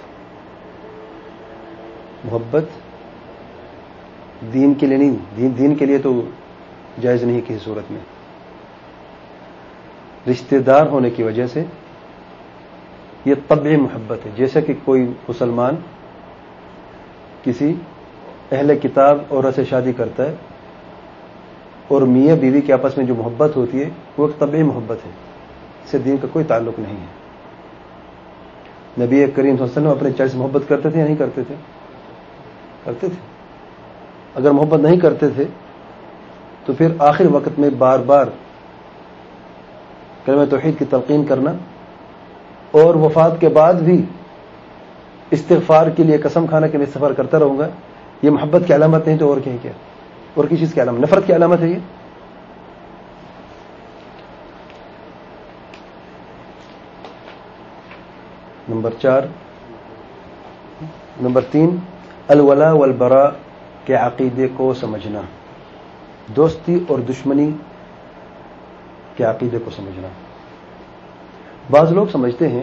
محبت دین کے لیے نہیں، دین کے لیے تو جائز نہیں کسی صورت میں. رشتہ دار ہونے کی وجہ سے یہ طبعی محبت ہے. جیسا کہ کوئی مسلمان کسی اہل کتاب عورت سے شادی کرتا ہے اور میاں بیوی کے آپس میں جو محبت ہوتی ہے وہ ایک طبعی محبت ہے، اس سے دین کا کوئی تعلق نہیں ہے. نبی کریم صلی اللہ علیہ وسلم اپنے چاچے سے محبت کرتے تھے یا نہیں کرتے تھے؟ کرتے تھے. اگر محبت نہیں کرتے تھے تو پھر آخر وقت میں بار بار کلمہ توحید کی تلقین کرنا اور وفات کے بعد بھی استغفار کے لیے قسم کھانا کہ میں استغفار کرتا رہوں گا، یہ محبت کی علامت نہیں تو اور کیا اور کس چیز کی علامت؟ نفرت کی علامت ہے یہ. نمبر 3، الولاء والبراء کے عقیدے کو سمجھنا. دوستی اور دشمنی کے عقیدے کو سمجھنا. بعض لوگ سمجھتے ہیں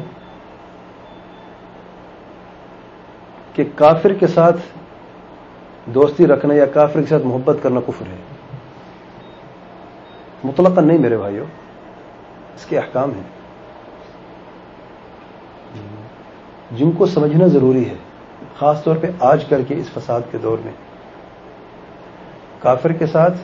کہ کافر کے ساتھ دوستی رکھنا یا کافر کے ساتھ محبت کرنا کفر ہے. مطلقاً نہیں میرے بھائیوں، اس کے احکام ہیں جن کو سمجھنا ضروری ہے، خاص طور پہ آج کل کے اس فساد کے دور میں. کافر کے ساتھ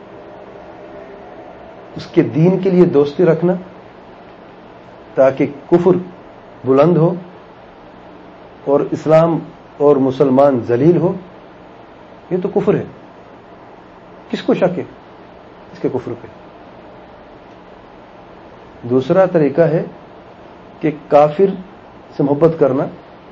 اس کے دین کے لیے دوستی رکھنا تاکہ کفر بلند ہو اور اسلام اور مسلمان ذلیل ہو، یہ تو کفر ہے. کس کو شک ہے اس کے کفر پہ؟ دوسرا طریقہ ہے کہ کافر سے محبت کرنا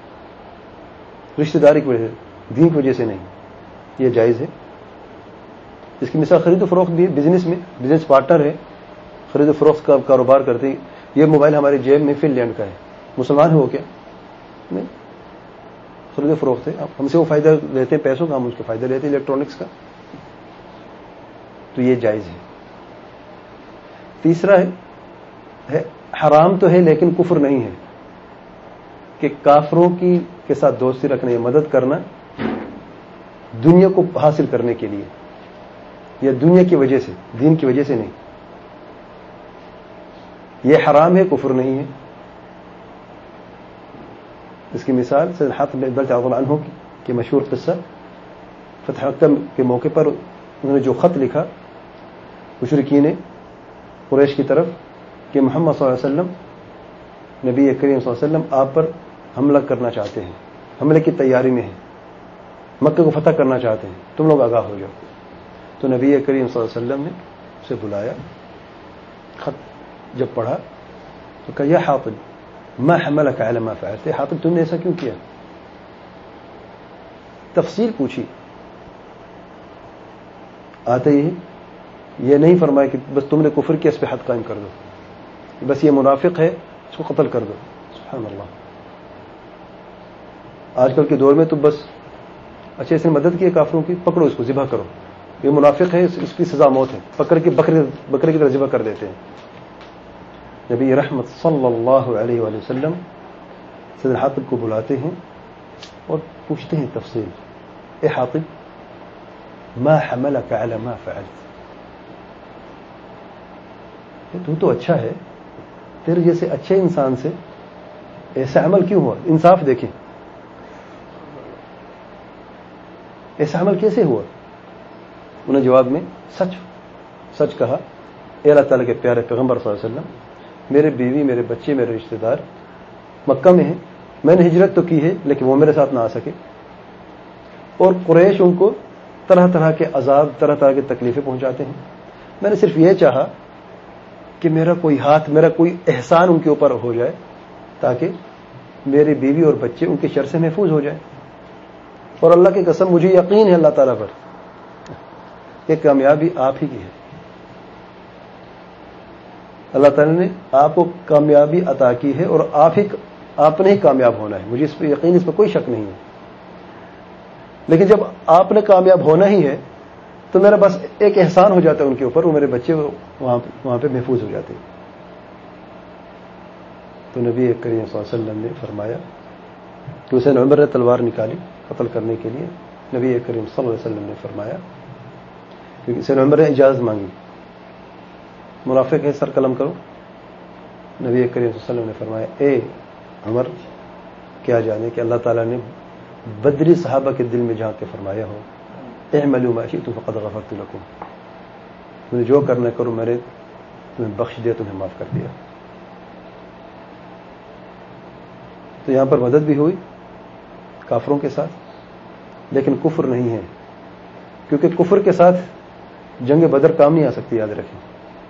رشتہ داری کی وجہ سے، دین کی وجہ سے نہیں، یہ جائز ہے. اس کی مثال خرید و فروخت بھی ہے. بزنس میں بزنس پارٹنر ہے، خرید و فروخت کا کاروبار کرتے ہیں. یہ موبائل ہمارے جیب میں فن لینڈ کا ہے، مسلمان ہے وہ کیا؟ نہیں، خرید و فروخت ہے. ہم سے وہ فائدہ لیتے ہیں پیسوں کا، ہم اس کا فائدہ لیتے ہیں الیکٹرانکس کا، تو یہ جائز ہے. تیسرا ہے حرام تو ہے لیکن کفر نہیں ہے، کہ کافروں کے ساتھ دوستی رکھنا یا مدد کرنا دنیا کو حاصل کرنے کے لیے یا دنیا کی وجہ سے، دین کی وجہ سے نہیں. یہ حرام ہے، کفر نہیں ہے. اس کی مثال سید حاتم بن بلتع رضی اللہ عنہ کی مشہور قصہ، فتح مکہ کے موقع پر انہوں نے جو خط لکھا مشرکین قریش کی طرف کہ محمد صلی اللہ علیہ وسلم، نبی کریم صلی اللہ علیہ وسلم آپ پر حملہ کرنا چاہتے ہیں، حملے کی تیاری میں ہیں، مکہ کو فتح کرنا چاہتے ہیں، تم لوگ آگاہ ہو جاؤ. تو نبی کریم صلی اللہ علیہ وسلم نے اسے بلایا، خط جب پڑھا تو کہا یا حاطب ما حملک علی ما فعلت، حاطب تم نے ایسا کیوں کیا؟ تفصیل پوچھی. آتے ہی یہ نہیں فرمایا کہ بس تم نے کفر کیا اس پہ حد قائم کر دو، بس یہ منافق ہے اس کو قتل کر دو. سبحان اللہ. آج کل کے دور میں تو بس اچھے اس نے مدد کی ہے کافروں کی، پکڑو اس کو، ذبح کرو، یہ منافق ہے، اس کی سزا موت ہے، پکڑ کے بکرے کی طرح ذبح کر دیتے ہیں. نبی رحمت صلی اللہ علیہ وآلہ وسلم سید حاطب کو بلاتے ہیں اور پوچھتے ہیں تفصیل، اے حاطب ما حملک علی ما فعلت، تو اچھا ہے، تیرے جیسے اچھے انسان سے ایسا عمل کیوں ہوا؟ انصاف دیکھیں. ایسا عمل کیسے ہوا؟ انہیں جواب میں سچ کہا، اے اللہ تعالیٰ کے پیارے پیغمبر صلی اللہ علیہ وسلم، میرے بیوی، میرے بچے، میرے رشتہ دار مکہ میں ہیں، میں نے ہجرت تو کی ہے لیکن وہ میرے ساتھ نہ آ سکے، اور قریش ان کو طرح طرح کے عذاب، طرح طرح کی تکلیفیں پہنچاتے ہیں، میں نے صرف یہ چاہا کہ میرا کوئی ہاتھ، میرا کوئی احسان ان کے اوپر ہو جائے تاکہ میری بیوی اور بچے ان کے شر سے محفوظ ہو جائیں، اور اللہ کی قسم مجھے یقین ہے اللہ تعالیٰ پر، یہ کامیابی آپ ہی کی ہے، اللہ تعالیٰ نے آپ کو کامیابی عطا کی ہے اور آپ نے ہی کامیاب ہونا ہے، مجھے اس پہ یقین، اس پہ کوئی شک نہیں ہے، لیکن جب آپ نے کامیاب ہونا ہی ہے تو میرا بس ایک احسان ہو جاتا ہے ان کے اوپر، وہ میرے بچے وہاں پہ محفوظ ہو جاتے ہیں۔ تو نبی کریم صلی اللہ علیہ وسلم نے فرمایا کہ حسین عمر نے تلوار نکالی قتل کرنے کے لیے، نبی کریم صلی اللہ علیہ وسلم نے فرمایا، کیونکہ حسین عمر نے اجازت مانگی، منافق ہے سر قلم کرو، نبی کریم صلی اللہ علیہ وسلم نے فرمایا، اے عمر، کیا جانے کہ اللہ تعالیٰ نے بدری صحابہ کے دل میں جھانک کے فرمایا ہو، اعملوا ما شئتم فقد غفرت لكم، مجھے جو کرنا کرو، میں نے تمہیں بخش دیا، تمہیں معاف کر دیا۔ تو یہاں پر مدد بھی ہوئی کافروں کے ساتھ، لیکن کفر نہیں ہے، کیونکہ کفر کے ساتھ جنگ بدر کام نہیں آ سکتی، یاد رکھیں،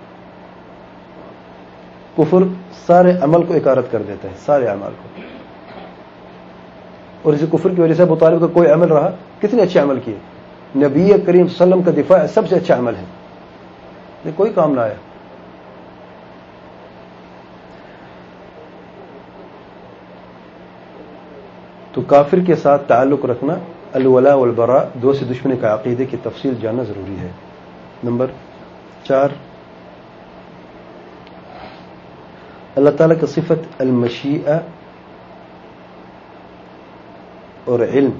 کفر سارے عمل کو اکارت کر دیتا ہے، سارے اعمال کو، اور اسی کفر کی وجہ سے ابو طالب کا کوئی عمل رہا، کتنے اچھے عمل کیے، نبی کریم صلی اللہ علیہ وسلم کا دفاع سب سے اچھا عمل ہے، یہ کوئی کام نہ آیا۔ تو کافر کے ساتھ تعلق رکھنا، الولاء والبراء، دو سے دشمنی کا عقیدے کی تفصیل جاننا ضروری ہے۔ نمبر 4، اللہ تعالیٰ کی صفت المشیئہ اور علم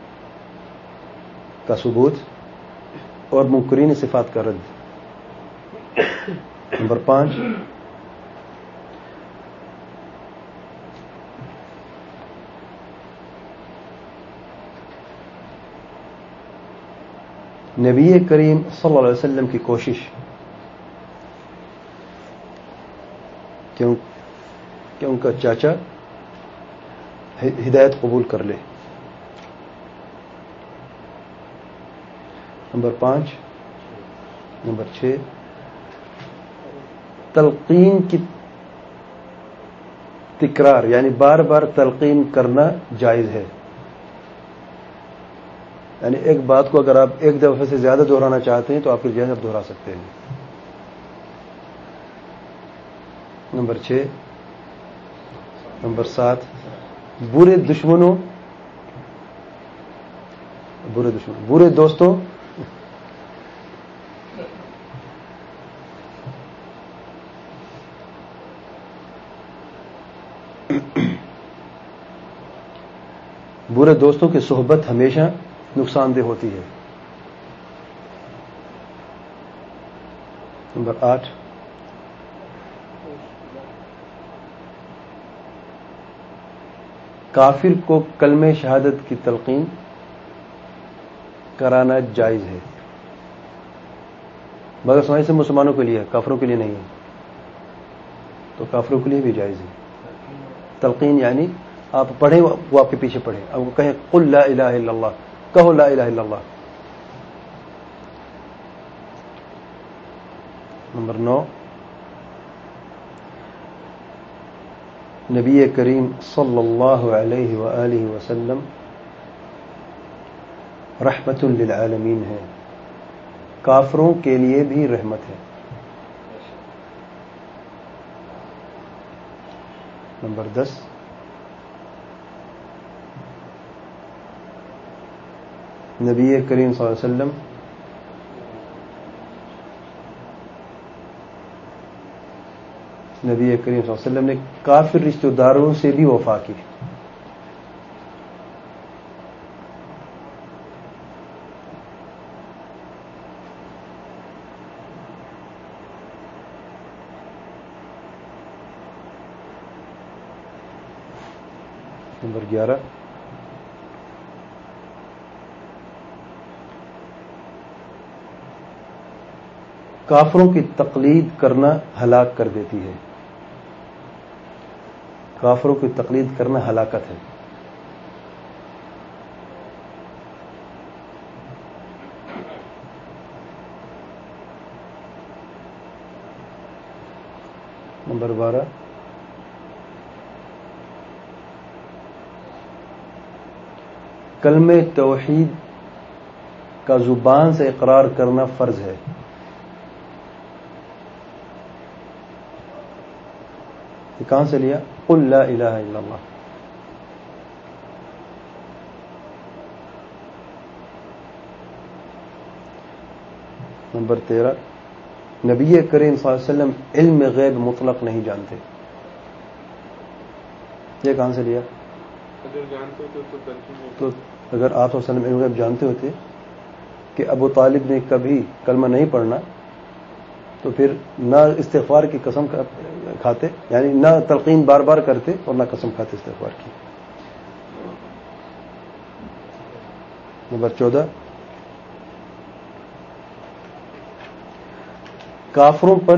کا ثبوت اور منکرین صفات کا رد۔ نمبر 5، نبی کریم صلی اللہ علیہ وسلم کی کوشش کہ ان کا چاچا ہدایت قبول کر لے۔ نمبر 5، نمبر 6، تلقین کی تکرار، یعنی بار بار تلقین کرنا جائز ہے، یعنی ایک بات کو اگر آپ ایک دفعہ سے زیادہ دہرانا چاہتے ہیں تو آپ کی جائز آپ دہرا سکتے ہیں۔ نمبر 6، نمبر 7، برے دوستوں برے دوستوں کی صحبت ہمیشہ نقصان دہ ہوتی ہے۔ نمبر 8، کافر کو کلمہ شہادت کی تلقین کرانا جائز ہے، مگر سمجھ سے مسلمانوں کے لیے ہے، کافروں کے لیے نہیں ہے، تو کافروں کے لیے بھی جائز ہے۔ تلقین یعنی آپ پڑھیں، وہ آپ کے پیچھے پڑھیں، آپ کو کہیں قل لا الہ الا اللہ، کہو لا الہ الا اللہ۔ نمبر 9، نبی کریم صلی اللہ علیہ وآلہ وسلم رحمت للعالمین ہے، کافروں کے لیے بھی رحمت ہے۔ نمبر 10، نبی کریم صلی اللہ علیہ وسلم نبی کریم صلی اللہ علیہ وسلم نے کافر رشتہ داروں سے بھی وفا کی۔ نمبر 11، کافروں کی تقلید کرنا ہلاک کر دیتی ہے. کافروں کی تقلید کرنا ہلاکت ہے. نمبر 12، کلمہ توحید کا زبان سے اقرار کرنا فرض ہے. یہ کہاں سے لیا؟ قل لا الہ الا اللہ. نمبر 13، نبی کریم صلی اللہ علیہ وسلم علم غیب مطلق نہیں جانتے. یہ کہاں سے لیا؟ اگر جانتے تو اگر آپ صلی اللہ علیہ وسلم علم غیب جانتے ہوتے کہ ابو طالب نے کبھی کلمہ نہیں پڑھنا تو پھر نہ استغفار کی قسم کھاتے، یعنی نہ تلقین بار بار کرتے اور نہ قسم کھاتے استغفار کی. نمبر 14، کافروں پر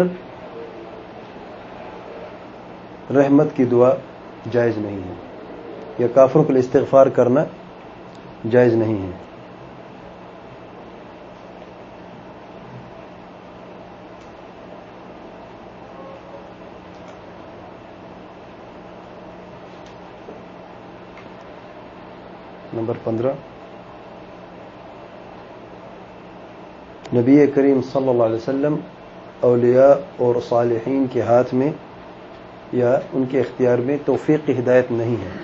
رحمت کی دعا جائز نہیں ہے، یا کافروں کے لیے استغفار کرنا جائز نہیں ہے. نمبر 15، نبی کریم صلی اللہ علیہ وسلم اولیاء اور صالحین کے ہاتھ میں یا ان کے اختیار میں توفیق کی ہدایت نہیں ہے.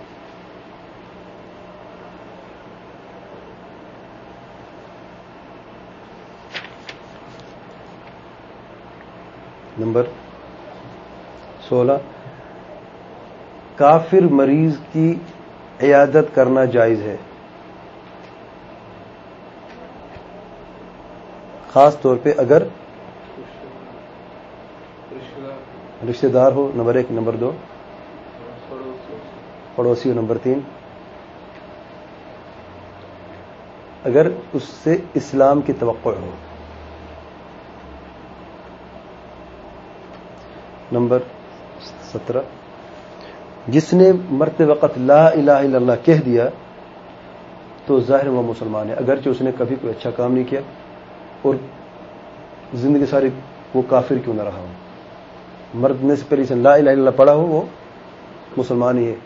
نمبر 16، کافر مریض کی عیادت کرنا جائز ہے، خاص طور پہ اگر رشتہ دار ہو. نمبر 1. نمبر 2، پڑوسی ہو. نمبر 3، اگر اس سے اسلام کی توقع ہو. نمبر 17، جس نے مرتے وقت لا الہ الا اللہ کہہ دیا تو ظاہر وہ مسلمان ہے، اگرچہ اس نے کبھی کوئی اچھا کام نہیں کیا اور زندگی ساری وہ کافر کیوں نہ رہا ہو. مرنے سے پہلے سے لا الہ الا اللہ پڑھا ہو وہ مسلمان ہی ہے،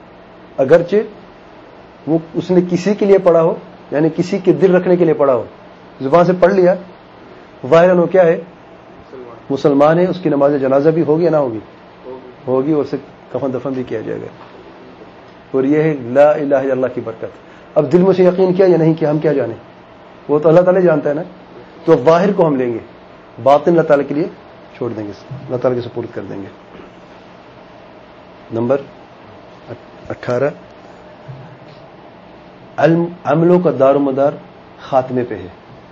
اگرچہ وہ اس نے کسی کے لیے پڑھا ہو، یعنی کسی کے دل رکھنے کے لیے پڑھا ہو، زبان سے پڑھ لیا، ظاہراً وہ کیا ہے؟ مسلمان ہے. اس کی نماز جنازہ بھی ہوگی یا نہ ہوگی؟ ہوگی، اور اسے کفن دفن بھی کیا جائے گا. اور یہ ہے لا الہ الا اللہ کی برکت. اب دل میں سے یقین کیا یا نہیں کیا ہم کیا جانیں، وہ تو اللہ تعالیٰ جانتا ہے نا. تو ظاہر کو ہم لیں گے، باطن اللہ تعالیٰ کے لیے چھوڑ دیں گے، اللہ تعالیٰ کے سپورٹ کر دیں گے. نمبر 18، عملوں کا دار و مدار خاتمے پہ ہے،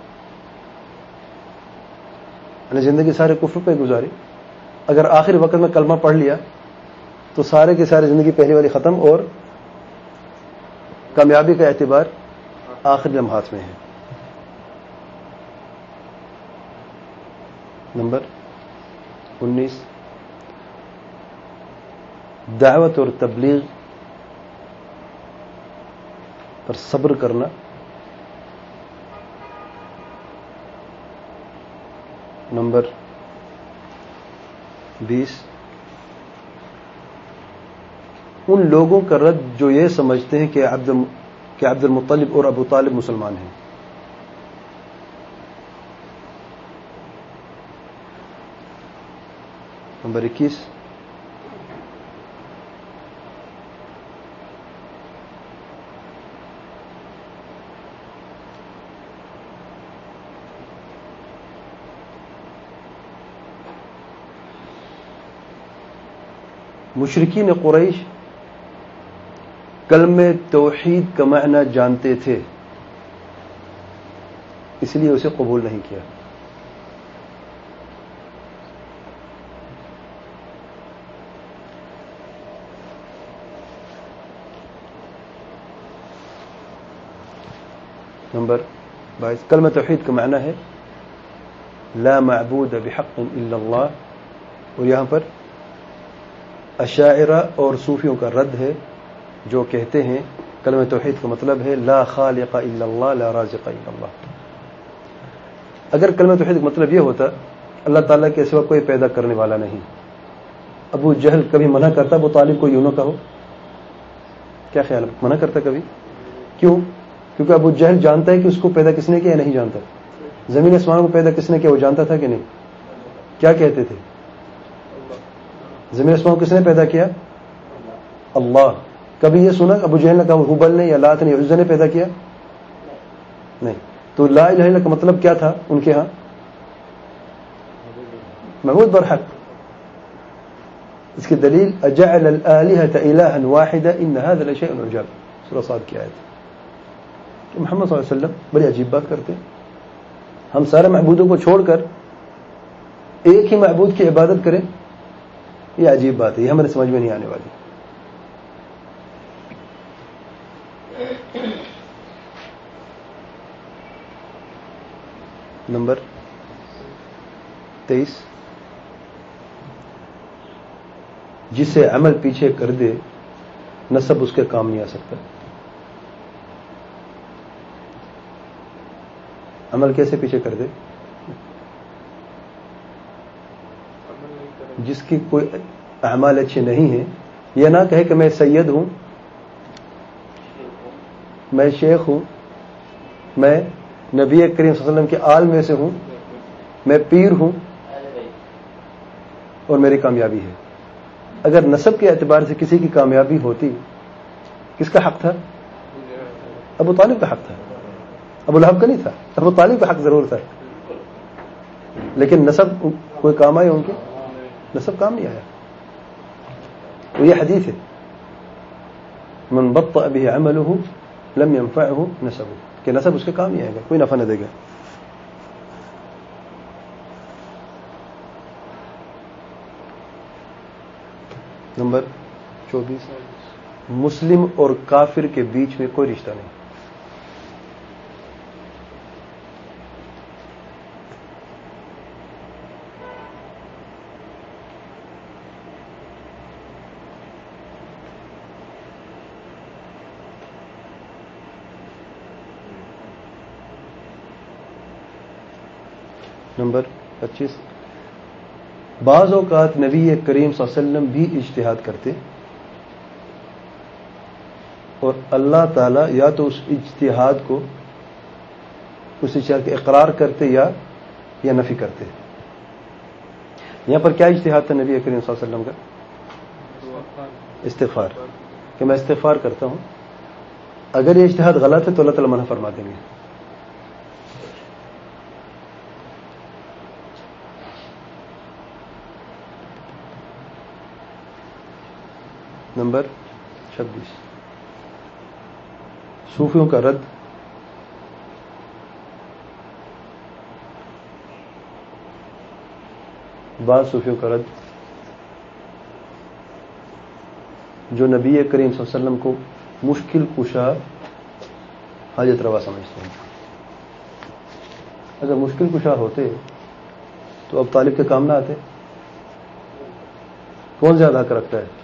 یعنی زندگی سارے کفر پہ گزاری، اگر آخر وقت میں کلمہ پڑھ لیا تو سارے کی ساری زندگی پہلی والی ختم اور کامیابی کا اعتبار آخر لمحات میں ہے. نمبر 19، دعوت اور تبلیغ پر صبر کرنا. نمبر 20، ان لوگوں کا رد جو یہ سمجھتے ہیں کہ عبد المطلب اور ابو طالب مسلمان ہیں. نمبر 21، مشرکین قریش کلمہ توحید کا معنی جانتے تھے، اس لیے اسے قبول نہیں کیا. نمبر 22، کلمہ توحید کا معنی ہے لا معبود بحق الا اللہ. اور یہاں پر اشاعرہ اور صوفیوں کا رد ہے جو کہتے ہیں کلمہ توحید کا مطلب ہے لا خالق الا اللہ لا رازق الا اللہ. اگر کلمہ توحید کا مطلب یہ ہوتا اللہ تعالیٰ کے سوا کوئی پیدا کرنے والا نہیں، ابو جہل کبھی منع کرتا ابو طالب کو یوں نہ کہو؟ کیا خیال ہے؟ منع کرتا کبھی؟ کیوں؟ کیونکہ ابو جہل جانتا ہے کہ اس کو پیدا کس نے کیا یا نہیں جانتا؟ زمین آسمان کو پیدا کس نے کیا وہ جانتا تھا کہ نہیں؟ کیا کہتے تھے؟ زمین آسمان کو کس نے پیدا کیا؟ اللہ. کبھی یہ سنا ابو جہل نے کہا ہبل نے یا لات نے عزا نے پیدا کیا؟ نہیں. تو لا الہ الا اللہ کا مطلب کیا تھا ان کے ہاں؟ معبود برحق. اس کی دلیل اجعل الالهة الها واحدا ان هذا لشيء عجاب، سورہ صاد کی آیت. کہ محمد صلی اللہ علیہ وسلم بڑی عجیب بات کرتے ہیں، ہم سارے معبودوں کو چھوڑ کر ایک ہی معبود کی عبادت کریں. یہ عجیب بات ہے، یہ ہمارے سمجھ میں نہیں آنے والی. نمبر 23، جسے عمل پیچھے کر دے نسب اس کے کام نہیں آ سکتا. عمل کیسے پیچھے کر دے؟ جس کی کوئی اعمال اچھے نہیں ہیں، یہ نہ کہے کہ میں سید ہوں، میں شیخ ہوں، میں نبی کریم صلی اللہ علیہ وسلم کے آل میں سے ہوں، میں پیر ہوں اور میری کامیابی ہے. اگر نسب کے اعتبار سے کسی کی کامیابی ہوتی، کس کا حق تھا؟ ابو طالب کا حق تھا، ابو لہب کا نہیں تھا. ابو طالب کا حق ضرور تھا، لیکن نسب کوئی کام آئے ان کے؟ نسب کام نہیں آیا. تو یہ حدیث ہے من بطأ به عمله لم ينفعه نسبه، کہ نسب اس کے کام نہیں آئے گا، کوئی نفع نہ دے گا. نمبر 24، مسلم اور کافر کے بیچ میں کوئی رشتہ نہیں. نمبر 25، بعض اوقات نبی کریم صلی اللہ علیہ وسلم بھی اجتہاد کرتے اور اللہ تعالیٰ یا تو اس اجتہاد کو اس اجتہاد کے اقرار کرتے یا نفی کرتے. یہاں پر کیا اجتہاد تھا نبی کریم صلی اللہ علیہ وسلم کا؟ استغفار، کہ میں استغفار کرتا ہوں. اگر یہ اجتہاد غلط ہے تو اللہ تعالیٰ منع فرما دیں گے. نمبر 26، صوفیوں کا رد. بعض صوفیوں کا رد جو نبی کریم صلی اللہ علیہ وسلم کو مشکل کشا حاجت روا سمجھتے ہیں. اگر مشکل کشا ہوتے تو اب طالب کے کام نہ آتے. کون زیادہ حق رکھتا ہے؟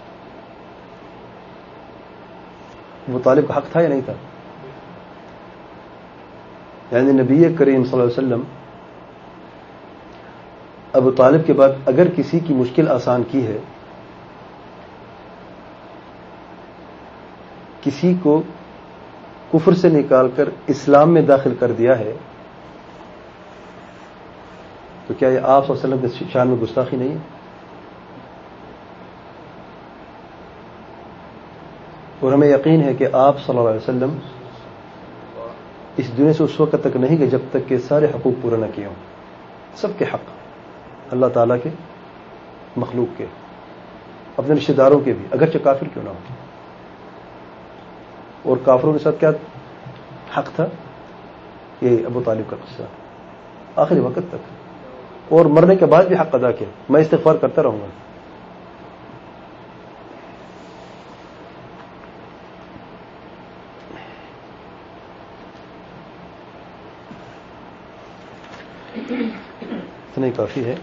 وہ طالب کا حق تھا یا نہیں تھا؟ یعنی نبی کریم صلی اللہ علیہ وسلم ابو طالب کے بعد اگر کسی کی مشکل آسان کی ہے، کسی کو کفر سے نکال کر اسلام میں داخل کر دیا ہے، تو کیا یہ آپ صلی اللہ علیہ وسلم کے شان میں گستاخی نہیں ہے؟ اور ہمیں یقین ہے کہ آپ صلی اللہ علیہ وسلم اس دنیا سے اس وقت تک نہیں گئے جب تک کہ سارے حقوق پورے نہ کیے ہوں. سب کے حق، اللہ تعالیٰ کے، مخلوق کے، اپنے رشتہ داروں کے بھی، اگرچہ کافر کیوں نہ ہو. اور کافروں کے ساتھ کیا حق تھا؟ یہ ابو طالب کا قصہ آخری وقت تک، اور مرنے کے بعد بھی حق ادا کیا. میں استغفار کرتا رہوں گا. اتنا ہی کافی ہے.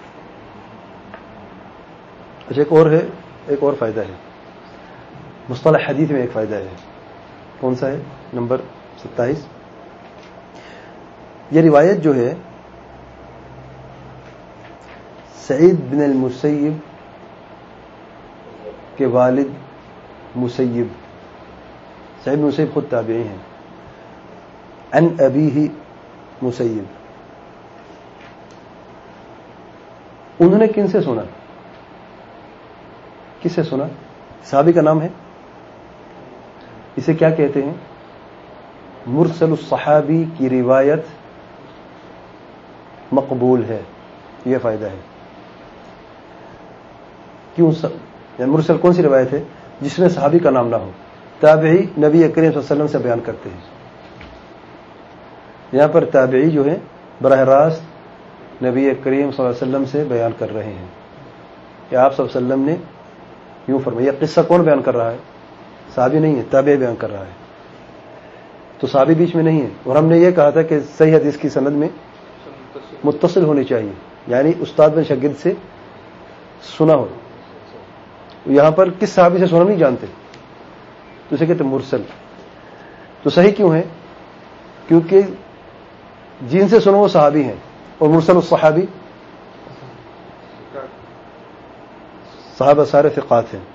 اچھا ایک اور فائدہ ہے. مصطلح حدیث میں ایک فائدہ ہے. کون سا ہے؟ نمبر 27. یہ روایت جو ہے سعید بن المسیب کے والد مسیب، سعید بن مسیب خود تابعی ہیں، عن ابیہ مسیب. انہوں نے کن سے سنا؟ کس سے سنا؟ صحابی کا نام ہے. اسے کیا کہتے ہیں؟ مرسل الصحابی کی روایت مقبول ہے. یہ فائدہ ہے. کیوں؟ یعنی مرسل کون سی روایت ہے؟ جس میں صحابی کا نام نہ ہو. تابعی نبی کریم صلی اللہ علیہ وسلم سے بیان کرتے ہیں. یہاں پر تابعی جو ہے براہ راست نبی کریم صلی اللہ علیہ وسلم سے بیان کر رہے ہیں کہ آپ صلی اللہ علیہ وسلم نے یوں فرمایا. یہ قصہ کون بیان کر رہا ہے؟ صحابی نہیں ہے، تابعی بیان کر رہا ہے. تو صحابی بیچ میں نہیں ہے. اور ہم نے یہ کہا تھا کہ صحیح حدیث کی سند میں متصل ہونی چاہیے، یعنی استاد بن شاگرد سے سنا ہو. یہاں پر کس صحابی سے سنا نہیں جانتے تو اسے کہتے مرسل. تو صحیح کیوں ہے؟ کیونکہ جن سے سنو وہ صحابی ہیں، اور مرسل الصحابی صحابہ سارے ثقات ہیں.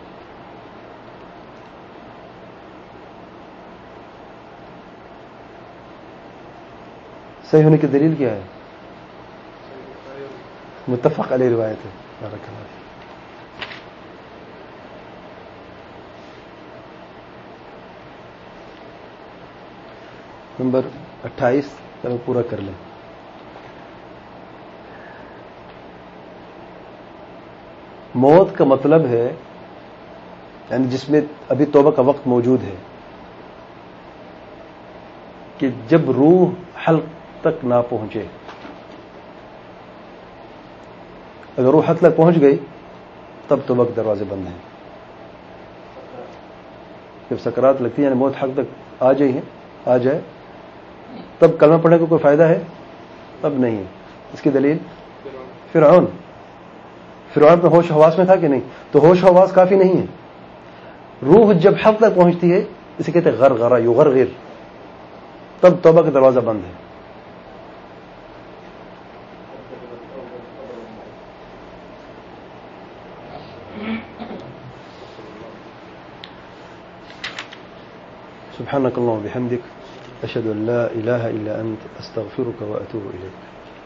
صحیح ہونے کی دلیل کیا ہے؟ متفق علیہ روایت ہے. بارک اللہ. نمبر 28 چلو پورا کر لیں. موت کا مطلب ہے یعنی جس میں ابھی توبہ کا وقت موجود ہے کہ جب روح حلق تک نہ پہنچے. اگر روح حلق تک پہنچ گئی تب توبہ کے دروازے بند ہیں. جب سکرات لگتی ہے یعنی موت حلق تک آ جائے تب کلمہ پڑھنے کا کوئی فائدہ ہے؟ تب نہیں ہے. اس کی دلیل فرعون میں ہوش حواس میں تھا کہ نہیں؟ تو ہوش حواس کافی نہیں ہے. روح جب حلق تک پہنچتی ہے اسے کہتے ہیں غرغرہ یغرغر، تب توبہ کا دروازہ بند ہے. سبحانك اللهم وبحمدك أشهد أن لا إله إلا أنت أستغفرك وأتوب إليك.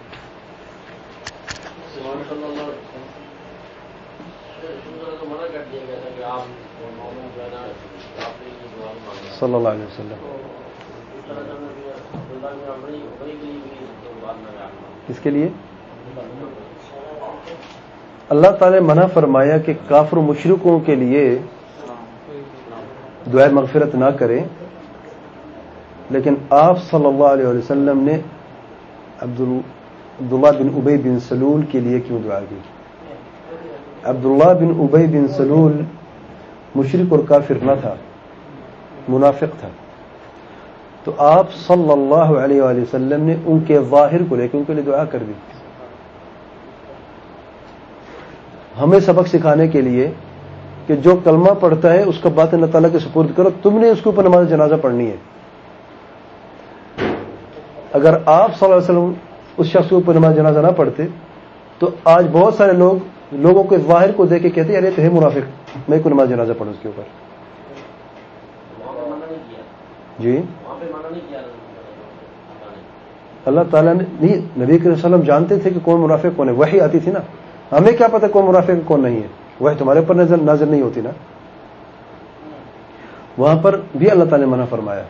صلی اللہ علیہ وسلم. کس کے لیے؟ اللہ تعالی نے منع فرمایا کہ کافر و مشرکوں کے لیے دعائے مغفرت نہ کریں، لیکن آپ صلی اللہ علیہ وسلم نے عبداللہ بن ابی بن سلول کے لیے کیوں دعا کی؟ عبداللہ بن ابی بن سلول مشرک اور کافر نہ تھا، منافق تھا. تو آپ صلی اللہ علیہ وآلہ وسلم نے ان کے ظاہر کو لے کے ان کے لیے دعا کر دی. ہمیں سبق سکھانے کے لیے کہ جو کلمہ پڑھتا ہے اس کا باطن اللہ تعالیٰ کے سپرد کرو، تم نے اس کے اوپر نماز جنازہ پڑھنی ہے. اگر آپ صلی اللہ علیہ وسلم اس شخص کے اوپر نماز جنازہ نہ پڑھتے تو آج بہت سارے لوگوں کے ظاہر کو دیکھ کے کہتے یار یہ تو ہے منافق، میں کوئی نماز جنازہ پڑھوں اس کے اوپر. جی اللہ تعالیٰ نے نہیں، نبی کریم صلی اللہ علیہ وسلم جانتے تھے کہ کون منافق کون ہے. وحی آتی تھی نا. ہمیں کیا پتہ کون منافق کون نہیں ہے؟ وحی تمہارے اوپر نازل نہیں ہوتی نا. وہاں پر بھی اللہ تعالیٰ نے منع فرمایا.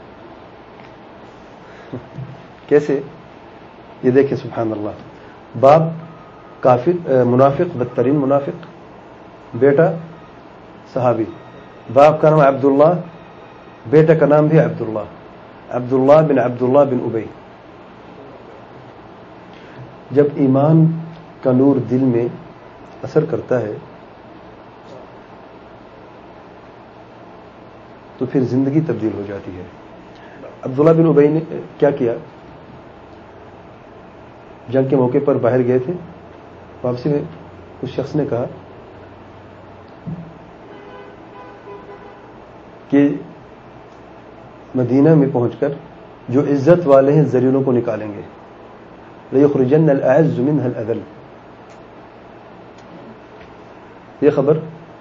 کیسے؟ یہ دیکھیں سبحان اللہ. باپ کافر منافق، بدترین منافق، بیٹا صحابی. باپ کا نام عبداللہ، بیٹا کا نام بھی عبداللہ بن ابی. جب ایمان کا نور دل میں اثر کرتا ہے تو پھر زندگی تبدیل ہو جاتی ہے. عبداللہ بن ابی نے کیا کیا؟ جنگ کے موقع پر باہر گئے تھے. واپسی میں اس شخص نے کہا کہ مدینہ میں پہنچ کر جو عزت والے ہیں ذلیلوں کو نکالیں گے. لَيُخْرِجَنَّ الْأَعَزُّ مِنْهَا الْأَذَلَّ. یہ خبر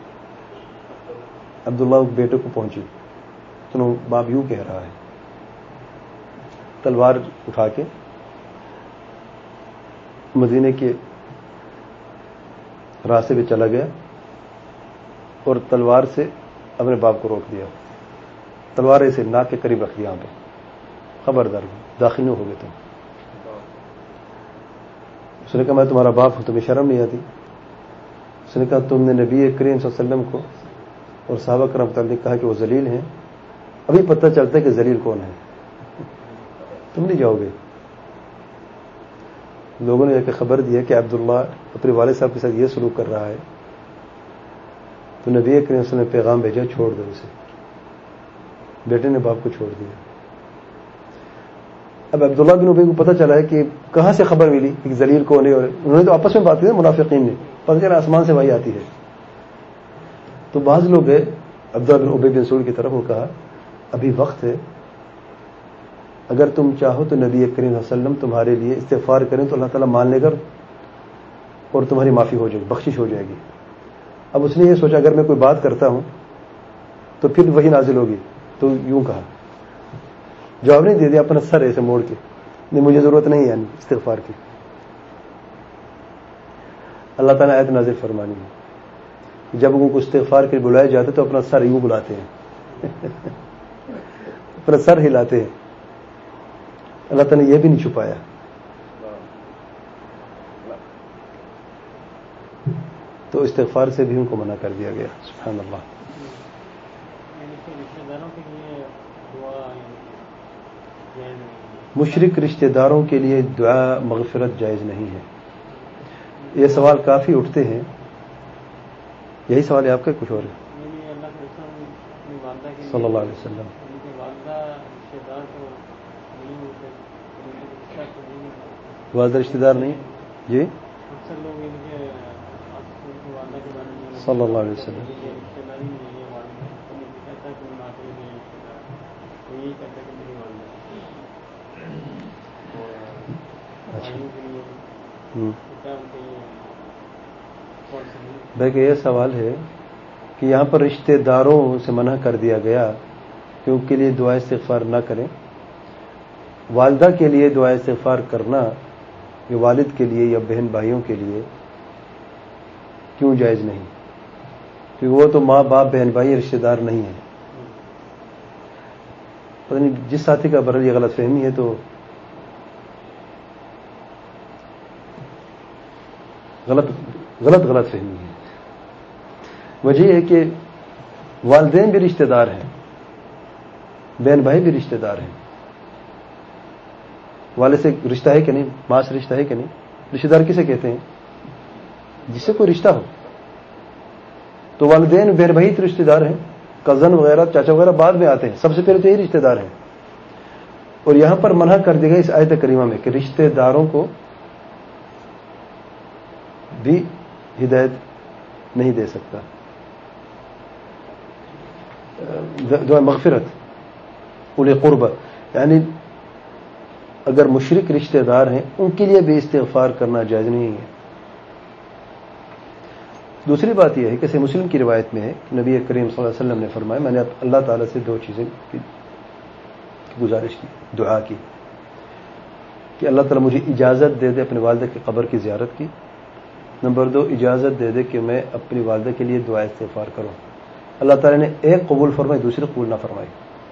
عبداللہ کے بیٹے کو پہنچی. سنو باپ یوں کہہ رہا ہے. تلوار اٹھا کے مدینے کے راستے پہ چلا گیا اور تلوار سے اپنے باپ کو روک دیا. تلوار ایسے ناک کے قریب رکھ دیا. یہاں پہ خبردار داخل نہیں ہو گئے تم. اس نے کہا میں تمہارا باپ ہوں, تمہیں شرم نہیں آتی؟ اس نے کہا تم نے نبی کریم صلی اللہ علیہ وسلم کو اور صحابہ کرام تعالیٰ کہا کہ وہ ذلیل ہیں, ابھی پتہ چلتا ہے کہ ذلیل کون ہے, تم نہیں جاؤ گے. لوگوں نے یہ خبر دی ہے کہ عبداللہ اپنے والد صاحب کے ساتھ یہ سلوک کر رہا ہے, تو نبی کریم صلی اللہ علیہ وسلم نے پیغام بھیجا چھوڑ دو اسے. بیٹے نے باپ کو چھوڑ دیا. اب عبداللہ بن ابی کو پتہ چلا ہے کہ کہاں سے خبر ملی کہ ذلیل کون ہے, اور انہوں نے تو آپس میں بات کی منافقین نے, پتہ چلا آسمان سے وحی آتی ہے. تو بعض لوگ گئے عبداللہ بن ابی بن سلول کی طرف, وہ کہا ابھی وقت ہے, اگر تم چاہو تو نبی کریم صلی اللہ علیہ وسلم تمہارے لیے استغفار کریں تو اللہ تعالیٰ مان لے گا اور تمہاری معافی ہو جائے گی, بخشش ہو جائے گی. اب اس نے یہ سوچا اگر میں کوئی بات کرتا ہوں تو پھر وہی نازل ہوگی, تو یوں کہا, جواب نہیں دے دیا, اپنا سر ایسے موڑ کے, نہیں مجھے ضرورت نہیں ہے استغفار کی. اللہ تعالیٰ نے آیت نازل فرمانی ہے جب ان کو استغفار کے لیے بلائے جاتے تو اپنا سر یوں بلاتے ہیں, اپنا سر ہلاتے ہیں. اللہ تعالیٰ نے یہ بھی نہیں چھپایا. تو استغفار سے بھی ان کو منع کر دیا گیا. سبحان اللہ. مشرک رشتہ داروں کے لیے دعا مغفرت جائز نہیں ہے. یہ سوال کافی اٹھتے ہیں. یہی سوال ہے آپ کا, کچھ اور ہے؟ صلی اللہ علیہ وسلم. والدہ رشتہ دار نہیں جی, صلی اللہ علیہ وسلم. دیکھیں یہ سوال ہے کہ یہاں پر رشتہ داروں سے منع کر دیا گیا کہ ان کے لیے دعا استغفار نہ کریں. والدہ کے لیے دعا استغفار کرنا یا والد کے لیے یا بہن بھائیوں کے لیے کیوں جائز نہیں؟ کیونکہ وہ تو ماں باپ بہن بھائی رشتہ دار نہیں ہیں. پتہ نہیں جس ساتھی کا برل یہ غلط فہمی ہے, تو غلط فہمی ہے. وجہ ہے کہ والدین بھی رشتہ دار ہیں, بہن بھائی بھی رشتہ دار ہیں. والد سے رشتہ ہے کہ نہیں, ماں سے رشتہ ہے کہ نہیں؟ رشتہ دار کسے کہتے ہیں؟ جس سے کوئی رشتہ ہو. تو والدین بہن بھائی تو رشتہ دار ہیں, کزن وغیرہ چاچا وغیرہ بعد میں آتے ہیں, سب سے پہلے تو یہی رشتہ دار ہیں. اور یہاں پر منع کر دیا گیا اس آیت کریمہ میں کہ رشتہ داروں کو بھی ہدایت نہیں دے سکتا. دعا مغفرت اولی قربہ, یعنی اگر مشرک رشتہ دار ہیں ان کے لیے بھی استغفار کرنا جائز نہیں ہے. دوسری بات یہ ہے کہ صحیح مسلم کی روایت میں ہے کہ نبی کریم صلی اللہ علیہ وسلم نے فرمایا, میں نے اللہ تعالیٰ سے دو چیزیں کی گزارش کی, دعا کی کہ اللہ تعالیٰ مجھے اجازت دے دے اپنے والدہ کی قبر کی زیارت کی. نمبر 2, اجازت دے دے کہ میں اپنی والدہ کے لیے دعا استغفار کروں. اللہ تعالیٰ نے ایک قبول فرمائی, دوسری قبول نہ فرمائی.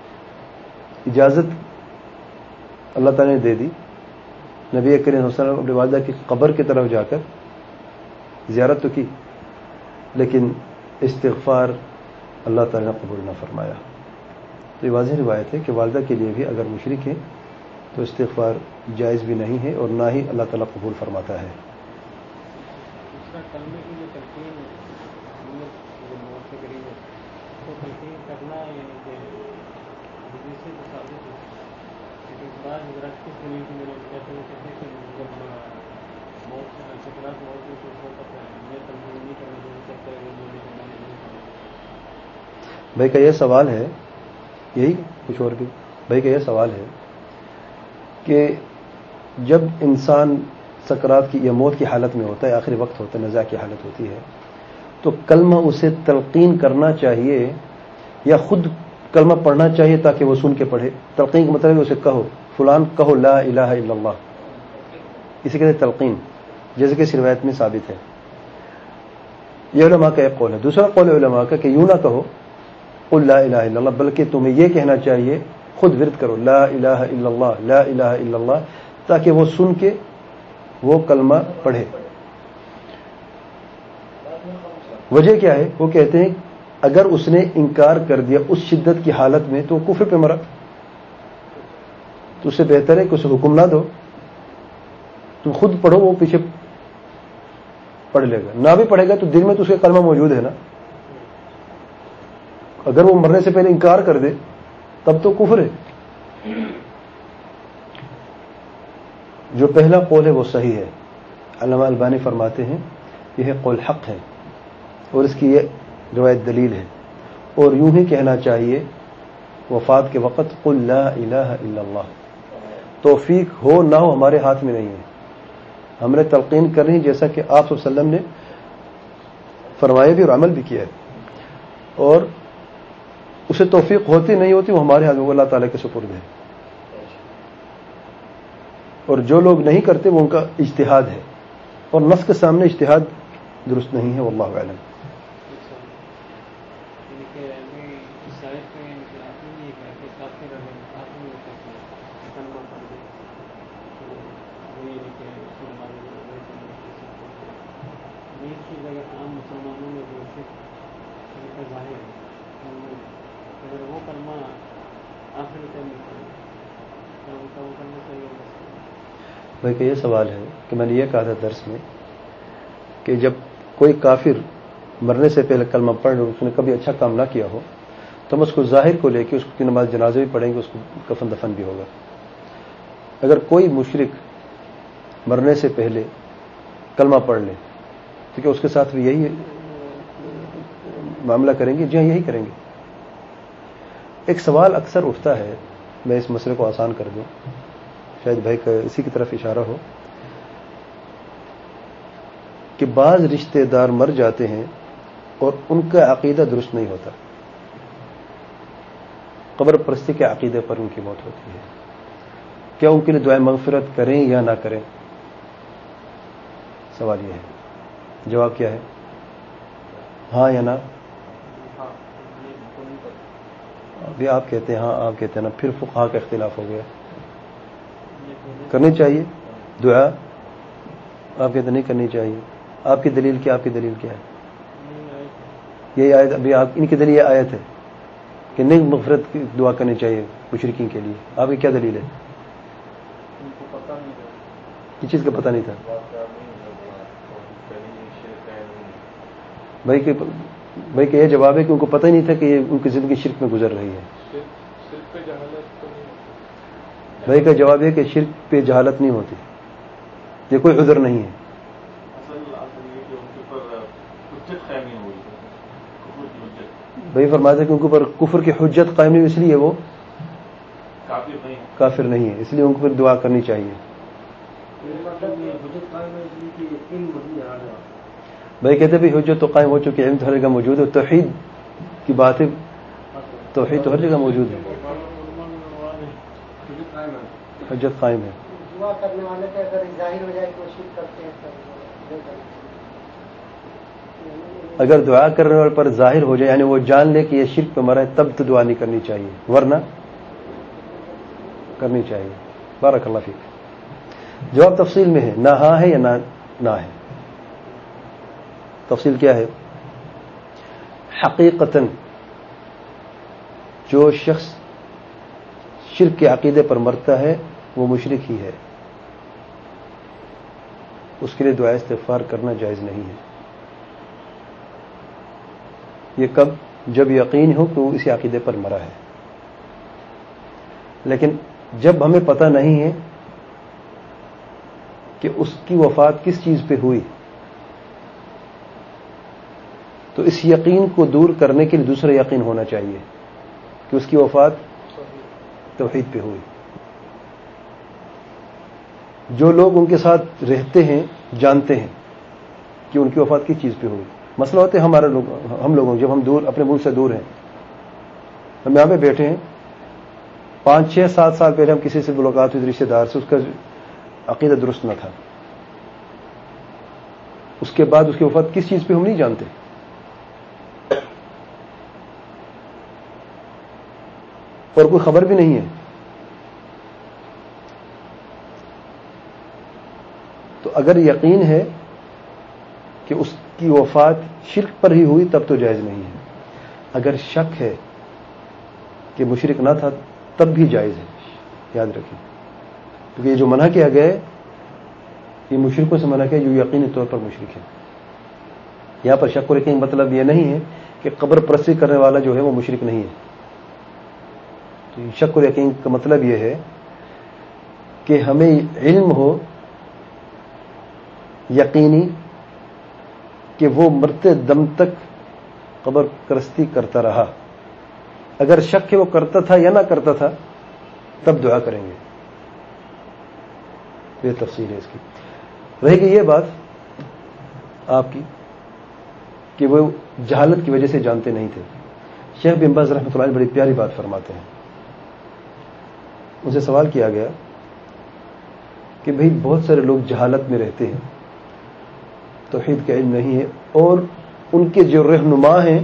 اجازت اللہ تعالیٰ نے دے دی, نبی کریم صلی اللہ علیہ وسلم اپنی والدہ کی قبر کی طرف جا کر زیارت تو کی, لیکن استغفار اللہ تعالیٰ نے قبول نہ فرمایا. تو یہ واضح روایت ہے کہ والدہ کے لیے بھی اگر مشرک ہے تو استغفار جائز بھی نہیں ہے اور نہ ہی اللہ تعالیٰ قبول فرماتا ہے. بھائی کا یہ سوال ہے، یہی کچھ اور بھی بھائی کا یہ سوال ہے کہ جب انسان سکرات کی یا موت کی حالت میں ہوتا ہے، آخری وقت ہوتا ہے، نزاع کی حالت ہوتی ہے، تو کلمہ اسے تلقین کرنا چاہیے یا خود کلمہ پڑھنا چاہیے تاکہ وہ سن کے پڑھے؟ تلقین کا مطلب ہے اسے کہو فلان کہو لا الہ الا اللہ، اسی کہتے ہیں تلقین، جیسے کہ اس روایت میں ثابت ہے۔ یہ علماء کا ایک قول ہے۔ دوسرا قول علماء کا کہ یوں نہ کہو قل لا الہ الا اللہ، بلکہ تمہیں یہ کہنا چاہیے، خود ورد کرو لا الہ الا اللہ لا الہ الا اللہ، تاکہ وہ سن کے وہ کلمہ پڑھے۔ وجہ کیا ہے؟ وہ کہتے ہیں اگر اس نے انکار کر دیا اس شدت کی حالت میں تو کفر پہ مرا، تو اس سے بہتر ہے کہ اسے حکم نہ دو، تم خود پڑھو، وہ پیچھے پڑھ لے گا۔ نہ بھی پڑھے گا تو دل میں تو اس کا کلمہ موجود ہے نا۔ اگر وہ مرنے سے پہلے انکار کر دے تب تو کفر ہے۔ جو پہلا قول ہے وہ صحیح ہے، علامہ البانی فرماتے ہیں یہ قول حق ہے، اور اس کی یہ روایت دلیل ہے، اور یوں ہی کہنا چاہیے وفات کے وقت قل لا الہ الا اللہ۔ توفیق ہو نہ ہو ہمارے ہاتھ میں نہیں ہے، ہم نے تلقین کرنی جیسا کہ آپ صلی اللہ علیہ وسلم نے فرمایا بھی اور عمل بھی کیا ہے، اور اسے توفیق ہوتی نہیں ہوتی وہ ہمارے ہاتھ میں، وہ اللہ تعالیٰ کے سپرد ہے، اور جو لوگ نہیں کرتے وہ ان کا اجتہاد ہے، اور نص کے سامنے اجتہاد درست نہیں ہے، واللہ اعلم۔ بھائی کہ یہ سوال ہے کہ میں نے یہ کہا تھا درس میں کہ جب کوئی کافر مرنے سے پہلے کلمہ پڑھ لو، اس نے کبھی اچھا کام نہ کیا ہو، تو ہم اس کو ظاہر کو لے کے اس کی نماز جنازہ بھی پڑھیں گے، اس کو کفن دفن بھی ہوگا۔ اگر کوئی مشرک مرنے سے پہلے کلمہ پڑھ لے تو کیا اس کے ساتھ بھی یہی معاملہ کریں گے؟ جی ہاں، یہی کریں گے۔ ایک سوال اکثر اٹھتا ہے، میں اس مسئلے کو آسان کر دوں، شاید بھائی کا اسی کی طرف اشارہ ہو، کہ بعض رشتہ دار مر جاتے ہیں اور ان کا عقیدہ درست نہیں ہوتا، قبر پرستی کے عقیدے پر ان کی موت ہوتی ہے، کیا ان کے لیے دعائے مغفرت کریں یا نہ کریں؟ سوال یہ ہے، جواب کیا ہے؟ ہاں یا نہ؟ ابھی آپ کہتے ہیں ہاں، آپ کہتے ہیں نا، پھر فقہا کا اختلاف ہو گیا۔ کرنی چاہیے دعا، آپ کہتے نہیں کرنی چاہیے، آپ کی دلیل کیا؟ آپ کی دلیل کیا ہے؟ یہی آیت، ابھی آپ ان کی دلیل یہ آیت ہے کہ نہیں مغفرت کی دعا کرنی چاہیے مشرکین کے لیے، آپ کی کیا دلیل ہے؟ کس چیز کا پتہ نہیں تھا؟ بھائی کہ یہ جواب ہے کہ ان کو پتہ ہی نہیں تھا کہ یہ ان کی زندگی شرک میں گزر رہی ہے۔ بھائی کا جواب ہے کہ شرک پہ جہالت نہیں ہوتی، یہ کوئی عذر نہیں ہے۔ بھائی فرماتے ہیں کہ ان کے اوپر کفر کی حجت قائم نہیں، اس لیے وہ کافر نہیں ہے، اس لیے ان کو پھر دعا کرنی چاہیے۔ بھائی کہتے بھی حجت تو قائم ہو چکی ہے، علم تو ہر جگہ موجود ہے، توحید کی بات ہے، توحید تو ہر جگہ موجود ہے، حجت قائم ہے۔ دعا کرنے والے کے اگر ظاہر ہو جائے تو شرک کرتے ہیں، اگر دعا کرنے والے پر ظاہر ہو جائے، یعنی وہ جان لے کہ یہ شرک پہ مرا ہے، تب تو دعا نہیں کرنی چاہیے، ورنہ کرنی چاہیے۔ بارک اللہ فیک۔ جواب تفصیل میں ہے، نہ ہاں ہے یا نہ ہے۔ تفصیل کیا ہے؟ حقیقتاً جو شخص شرک کے عقیدے پر مرتا ہے وہ مشرک ہی ہے، اس کے لیے دعا استغفار کرنا جائز نہیں ہے۔ یہ کب؟ جب یقین ہو کہ وہ اسی عقیدے پر مرا ہے۔ لیکن جب ہمیں پتہ نہیں ہے کہ اس کی وفات کس چیز پہ ہوئی، تو اس یقین کو دور کرنے کے لیے دوسرا یقین ہونا چاہیے کہ اس کی وفات توحید پہ ہوئی. جو لوگ ان کے ساتھ رہتے ہیں جانتے ہیں کہ ان کی وفات کس چیز پہ ہوئی. مسئلہ ہوتا ہے ہم لوگوں جب ہم دور اپنے ملک سے دور ہیں، ہم یہاں پہ بیٹھے ہیں، 5 6 7 سال پہلے ہم کسی سے ملاقات ہوئی رشتے دار سے، اس کا عقیدہ درست نہ تھا، اس کے بعد اس کی وفات کس چیز پہ ہم نہیں جانتے. اور کوئی خبر بھی نہیں ہے. تو اگر یقین ہے کہ اس کی وفات شرک پر ہی ہوئی تب تو جائز نہیں ہے. اگر شک ہے کہ مشرک نہ تھا تب بھی جائز ہے. یاد رکھیں، کیونکہ یہ جو منع کیا گیا ہے یہ مشرکوں سے منع کیا جو یقینی طور پر مشرک ہے. یہاں پر شک و یقین مطلب یہ نہیں ہے کہ قبر پرستی کرنے والا جو ہے وہ مشرک نہیں ہے. تو شک و یقین کا مطلب یہ ہے کہ ہمیں علم ہو یقینی کہ وہ مرتے دم تک قبر پرستی کرتا رہا. اگر شک ہے وہ کرتا تھا یا نہ کرتا تھا تب دعا کریں گے. یہ تفصیل ہے اس کی. رہے گی یہ بات آپ کی کہ وہ جہالت کی وجہ سے جانتے نہیں تھے. شیخ بن باز رحمۃ اللہ علیہ بڑی پیاری بات فرماتے ہیں. ان سے سوال کیا گیا کہ بھئی بہت سارے لوگ جہالت میں رہتے ہیں، توحید کا علم نہیں ہے، اور ان کے جو رہنما ہیں،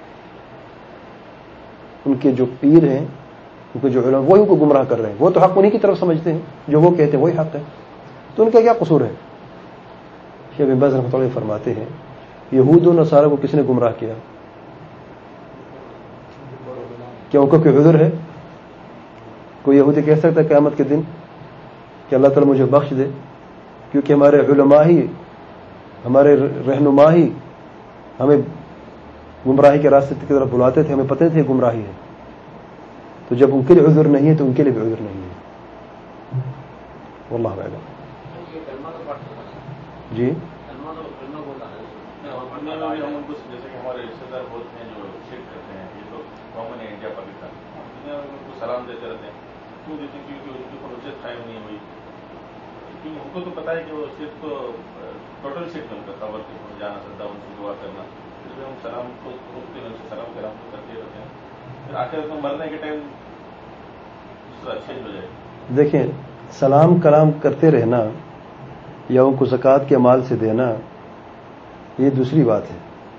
ان کے جو پیر ہیں، ان کے جو علماء وہی ان کو گمراہ کر رہے ہیں. وہ تو حق انہی کی طرف سمجھتے ہیں، جو وہ کہتے ہیں وہی حق ہے، تو ان کا کیا قصور ہے؟ شیخ بن باز رحمۃ اللہ علیہ فرماتے ہیں یہود و نصارہ کو کس نے گمراہ کیا؟ کیا ان کو کوئی عذر ہے؟ کوئی یہودی کہہ سکتا ہے قیامت کے دن کہ اللہ تعالیٰ مجھے بخش دے کیونکہ ہمارے علماء ہی، ہمارے رہنما ہی ہمیں گمراہی کے راستے کی طرف بلاتے تھے، ہمیں پتہ تھے گمراہی ہے. تو جب ان کے لیے عذر نہیں ہے تو ان کے لیے بھی عذر نہیں ہے. واللہ اعلم. جی جیسے کہ ہمارے رشتے دار بولتے ہیں جو شرک کرتے ہیں، یہ لوگ کامن ہے انڈیا پاکستان، دنیا میں ان کو سلام دیتے رہتے ہیں. کیوں دیتے ہیں؟ کیونکہ ان کے اوپر حجت قائم نہیں ہوئی. کیونکہ ہم کو تو پتا ہے کہ وہ صرف تو ٹوٹل شرک ان کا قبر کے اوپر جانا، سدا ان سے دعا کرنا، اس لیے ہم سلام کو روکتے ہیں، ان سے سلام کرام کو کرتے رہتے ہیں. پھر آخر میں مرنے کے ٹائم چینج ہو جائے. دیکھیں، سلام کلام کرتے رہنا یا ان کو زکوٰۃ کے مال سے دینا یہ دوسری بات ہے.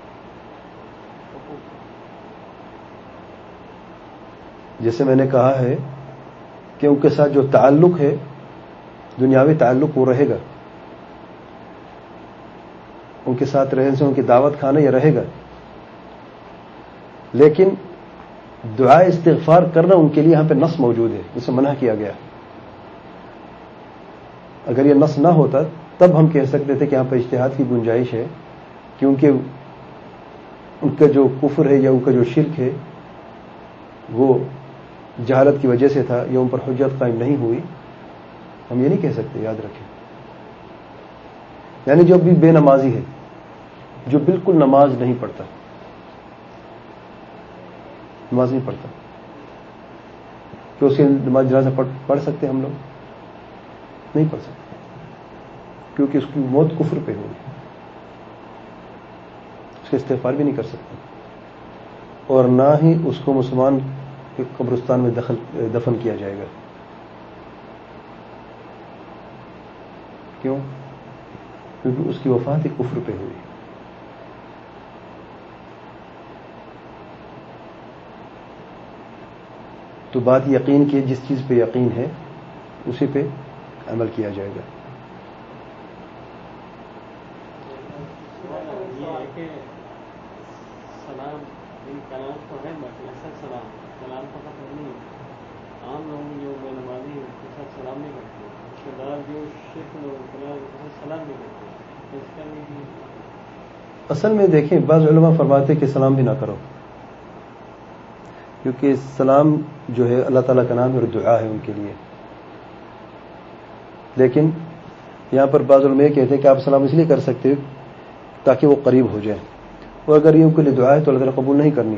جیسے میں نے کہا ہے کہ ان کے ساتھ جو تعلق ہے دنیاوی تعلق وہ رہے گا، ان کے ساتھ رہنے سے ان کی دعوت کھانا یہ رہے گا، لیکن دعا استغفار کرنا ان کے لیے یہاں پہ نص موجود ہے، اسے منع کیا گیا. اگر یہ نص نہ ہوتا تب ہم کہہ سکتے تھے کہ یہاں پہ اجتہاد کی گنجائش ہے، کیونکہ ان کا جو کفر ہے یا ان کا جو شرک ہے وہ جہالت کی وجہ سے تھا یا ان پر حجت قائم نہیں ہوئی. ہم یہ نہیں کہہ سکتے، یاد رکھیں. یعنی جو بھی بے نمازی ہے، جو بالکل نماز نہیں پڑھتا، نماز نہیں پڑھتا، کہ اس کی نماز جنازہ پڑھ سکتے ہم لوگ؟ نہیں پڑھ سکتے، کیونکہ اس کی موت کفر پہ ہوئی، اس کا استغفار بھی نہیں کر سکتے، اور نہ ہی اس کو مسلمان کے قبرستان میں دفن کیا جائے گا. کیوں؟ کیونکہ اس کی وفات ہی کفر پہ ہوئی. تو بات یقین کی، جس چیز پہ یقین ہے اسی پہ عمل کیا جائے گا. سلام کلام تو ہے، سلام کلام کا مطلب نہیں. عام لوگ جو بے نمازی ہیں اس کے ساتھ سلام نہیں کرتے، رشتے دار جو شرک لوگ سلام نہیں کرتے. اس کا نہیں. اصل میں دیکھیں، بعض علماء فرماتے کہ سلام بھی نہ کرو، کیونکہ سلام جو ہے اللہ تعالیٰ کا نام ہے اور دعا ہے ان کے لیے. لیکن یہاں پر بعض علماء کہتے ہیں کہ آپ سلام اس لیے کر سکتے ہو تاکہ وہ قریب ہو جائے، اور اگر یہ ان کے لیے دعا ہے تو اللہ تعالیٰ قبول نہیں کرنی.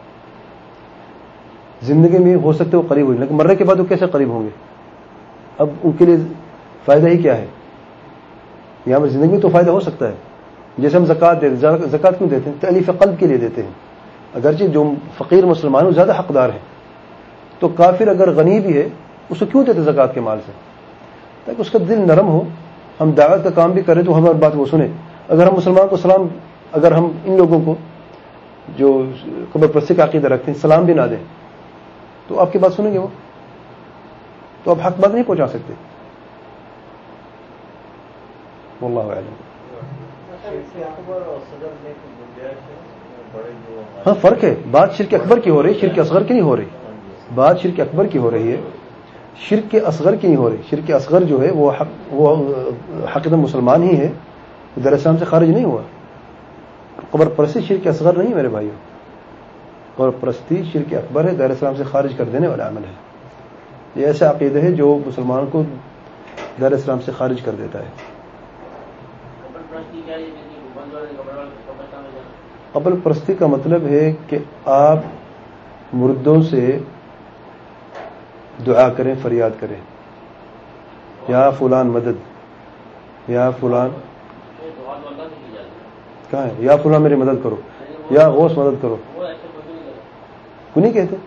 زندگی میں ہو سکتے وہ قریب ہو جائے، لیکن مرنے کے بعد وہ کیسے قریب ہوں گے؟ اب ان کے لیے فائدہ ہی کیا ہے؟ یہاں پر زندگی میں تو فائدہ ہو سکتا ہے. جیسے ہم زکوٰۃ دیتے ہیں، زکوٰۃ کیوں دیتے ہیں؟ تألیف قلب کے لیے دیتے ہیں. اگرچہ جو فقیر مسلمان زیادہ حقدار ہیں، تو کافر اگر غنی بھی ہے اس کو کیوں دیتے زکوٰۃ کے مال سے؟ تاکہ اس کا دل نرم ہو. ہم دعوت کا کام بھی کریں تو ہماری بات وہ سنیں. اگر ہم مسلمان کو سلام، اگر ہم ان لوگوں کو جو قبر پرستی کا عقیدہ رکھتے ہیں سلام بھی نہ دیں تو آپ کی بات سنیں گے وہ؟ تو آپ حق بات نہیں پہنچا سکتے. واللہ اعلم. ہاں فرق ہے. بات شرک اکبر کی ہو رہی، شرک اصغر کی نہیں ہو رہی. بات شرک اکبر کی ہو رہی ہے، شرک اصغر کی نہیں ہو رہی. شرک اصغر جو ہے وہ حقیقت مسلمان ہی ہے، در اسلام سے خارج نہیں ہوا. قبر پرستی شرک اصغر نہیں ہے میرے بھائیوں. قبر پرستی شرک اکبر ہے، در اسلام سے خارج کر دینے والا عمل ہے. یہ ایسا عقیدہ ہے جو مسلمان کو در اسلام سے خارج کر دیتا ہے. قبر پرستی کا مطلب ہے کہ آپ مردوں سے دعا کریں، فریاد کریں، یا فلان مدد، یا فلان کہاں ہے، یا فلان میری مدد کرو، یا غوث مدد کرو. کو نہیں کہتے؟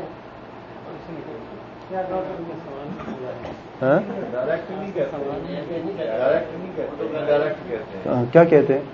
کیا کہتے ہیں؟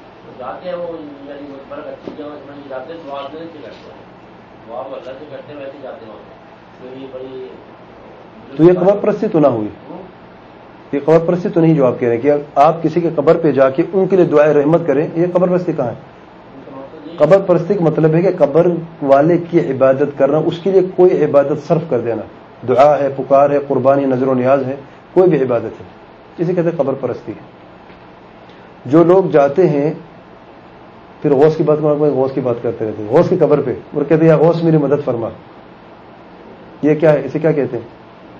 تو یہ قبر پرستی تو نہ ہوئی. یہ قبر پرستی تو نہیں جو آپ کہہ رہے ہیں کہ آپ کسی کے قبر پہ جا کے ان کے لیے دعائے رحمت کریں. یہ قبر پرستی کہاں ہے؟ قبر پرستی کا مطلب ہے کہ قبر والے کی عبادت کرنا، اس کے لیے کوئی عبادت صرف کر دینا. دعا ہے، پکار ہے، قربانی، نظر و نیاز ہے، کوئی بھی عبادت ہے، اسے کہتے ہیں قبر پرستی. جو لوگ جاتے ہیں پھر غوث کی بات غوث کی بات کرتے رہتے ہیں، غوث کی قبر پہ اور کہتے ہیں یا غوث میری مدد فرما. یہ کیا ہے؟ اسے کیا کہتے ہیں؟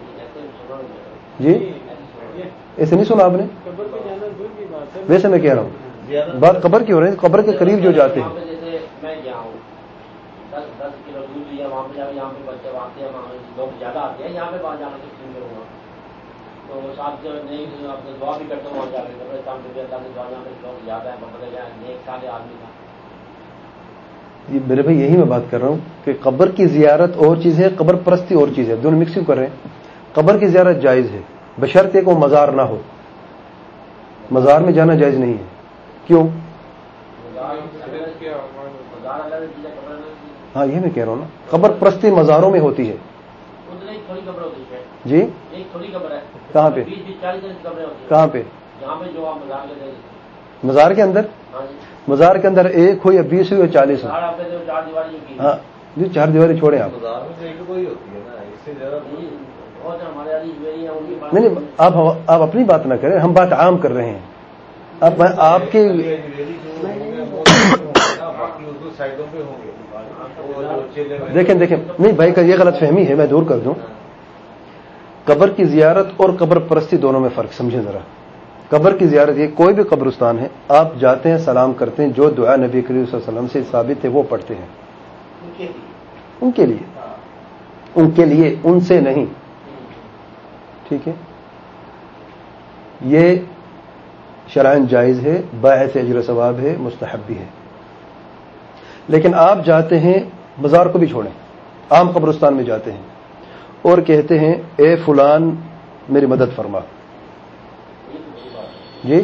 جی ایسے نہیں سنا آپ نے؟ ویسے میں کہہ رہا ہوں بات قبر کی ہو رہی ہے. قبر کے قریب جو جاتے ہیں، میرے بھائی یہی میں بات کر رہا ہوں کہ قبر کی زیارت اور چیز ہے، قبر پرستی اور چیز ہے. دونوں مکس کیوں کر رہے ہیں؟ قبر کی زیارت جائز ہے بشرطے کہ وہ مزار نہ ہو. مزار میں جانا جائز نہیں ہے. کیوں؟ ہاں یہ میں کہہ رہا ہوں نا، قبر پرستی مزاروں میں ہوتی ہے. جی کہاں پہ؟ کہاں پہ؟ مزار کے اندر؟ مزار کے اندر 1 ہو یا 20 ہو یا 40 ہو. ہاں جی 4 دیواری چھوڑیں آپ. نہیں آپ اپنی بات نہ کریں، ہم بات عام کر رہے ہیں. اب آپ کے دیکھیں نہیں بھائی کا یہ غلط فہمی ہے، میں دور کر دوں. قبر کی زیارت اور قبر پرستی دونوں میں فرق سمجھیں ذرا. قبر کی زیارت یہ کوئی بھی قبرستان ہے، آپ جاتے ہیں، سلام کرتے ہیں، جو دعا نبی کریم صلی اللہ علیہ وسلم سے ثابت ہے وہ پڑھتے ہیں. ان کے لیے ان سے نہیں. ٹھیک ہے، یہ شرعاً جائز ہے، باعث اجر و ثواب ہے، مستحب بھی ہے. لیکن آپ جاتے ہیں، مزار کو بھی چھوڑیں، عام قبرستان میں جاتے ہیں اور کہتے ہیں اے فلان میری مدد فرما. جی